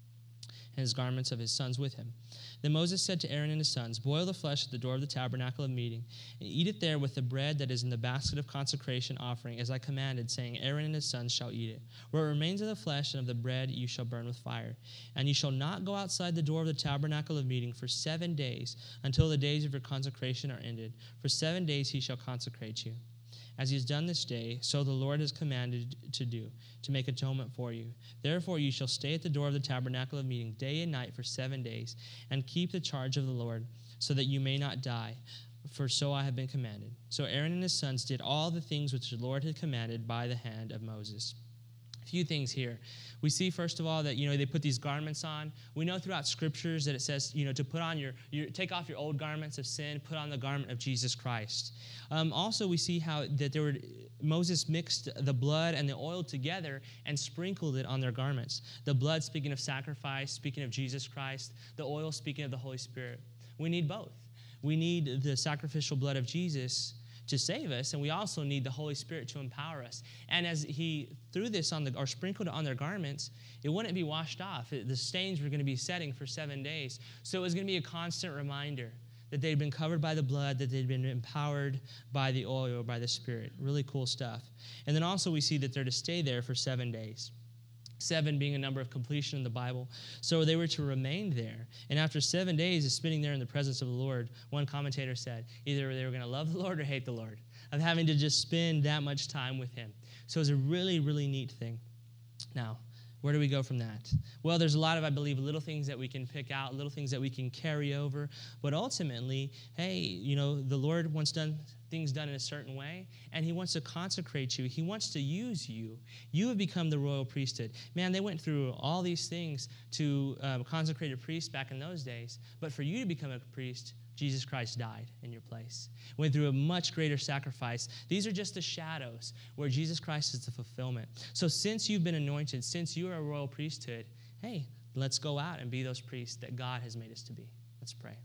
and his garments of his sons with him. Then Moses said to Aaron and his sons, boil the flesh at the door of the tabernacle of meeting, and eat it there with the bread that is in the basket of consecration offering, as I commanded, saying, Aaron and his sons shall eat it. Where it remains of the flesh and of the bread you shall burn with fire. And you shall not go outside the door of the tabernacle of meeting for seven days, until the days of your consecration are ended. For seven days he shall consecrate you. As he has done this day, so the Lord has commanded to do, to make atonement for you. Therefore you shall stay at the door of the tabernacle of meeting day and night for seven days, and keep the charge of the Lord, so that you may not die, for so I have been commanded. So Aaron and his sons did all the things which the Lord had commanded by the hand of Moses. A few things here. We see, first of all, that, you know, they put these garments on. We know throughout scriptures that it says, you know, to put on your, your take off your old garments of sin, put on the garment of Jesus Christ. Um, also, we see how that there were, Moses mixed the blood and the oil together and sprinkled it on their garments. The blood speaking of sacrifice, speaking of Jesus Christ. The oil speaking of the Holy Spirit. We need both. We need the sacrificial blood of Jesus to save us, and we also need the Holy Spirit to empower us. And as he threw this on the, or sprinkled it on their garments, it wouldn't be washed off. It, the stains were going to be setting for seven days. So it was going to be a constant reminder that they'd been covered by the blood, that they'd been empowered by the oil, by the Spirit. Really cool stuff. And then also we see that they're to stay there for seven days. Seven being a number of completion in the Bible. So they were to remain there. And after seven days of spending there in the presence of the Lord, one commentator said, either they were going to love the Lord or hate the Lord, of having to just spend that much time with him. So it was a really, really neat thing. Now, where do we go from that? Well, there's a lot of, I believe, little things that we can pick out, little things that we can carry over. But ultimately, hey, you know, the Lord wants done things done in a certain way, and he wants to consecrate you. He wants to use you. You have become the royal priesthood. Man, they went through all these things to um, consecrate a priest back in those days. But for you to become a priest, Jesus Christ died in your place. Went through a much greater sacrifice. These are just the shadows where Jesus Christ is the fulfillment. So since you've been anointed, since you are a royal priesthood, hey, let's go out and be those priests that God has made us to be. Let's pray.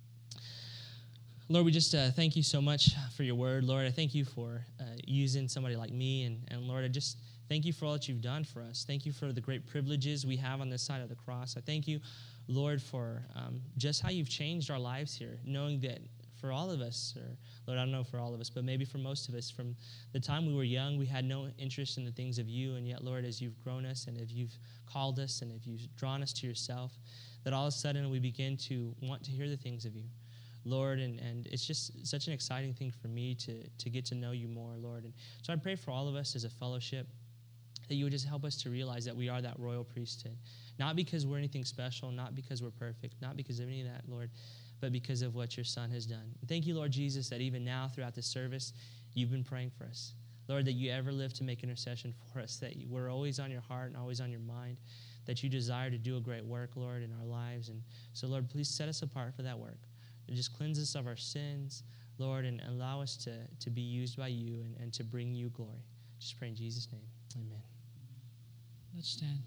Lord, we just uh, thank you so much for your word. Lord, I thank you for uh, using somebody like me. And, and Lord, I just thank you for all that you've done for us. Thank you for the great privileges we have on this side of the cross. I thank you, Lord, for um, just how you've changed our lives here, knowing that for all of us, or Lord, I don't know for all of us, but maybe for most of us, from the time we were young, we had no interest in the things of you. And yet, Lord, as you've grown us and if you've called us and if you've drawn us to yourself, that all of a sudden we begin to want to hear the things of you. Lord, and, and it's just such an exciting thing for me to, to get to know you more, Lord. And so I pray for all of us as a fellowship that you would just help us to realize that we are that royal priesthood, not because we're anything special, not because we're perfect, not because of any of that, Lord, but because of what your Son has done. And thank you, Lord Jesus, that even now throughout this service, you've been praying for us. Lord, that you ever live to make intercession for us, that we're always on your heart and always on your mind, that you desire to do a great work, Lord, in our lives. And so, Lord, please set us apart for that work. And just cleanse us of our sins, Lord, and allow us to, to be used by you and, and to bring you glory. Just pray in Jesus' name. Amen. Let's stand.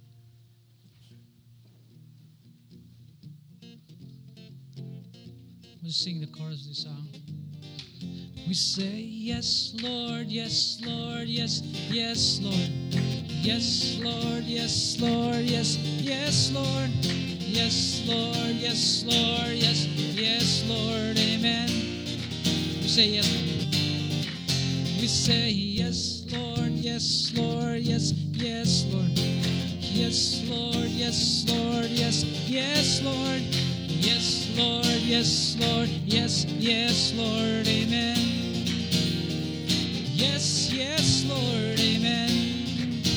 We'll sing the chorus of the song. We say, yes, Lord, yes, Lord, yes, yes, Lord. Yes, Lord, yes, Lord, yes, yes, Lord. Yes, Lord, yes, Lord, yes, yes, Lord, amen. We say yes, Lord. We say yes, Lord, yes, Lord, yes, yes, Lord. Yes, Lord, yes, Lord, yes, yes, Lord. Yes, Lord, yes, Lord, yes, yes, Lord, amen. Yes, yes, Lord, amen.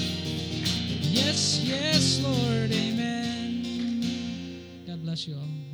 Yes, yes, Lord, amen. God bless you all.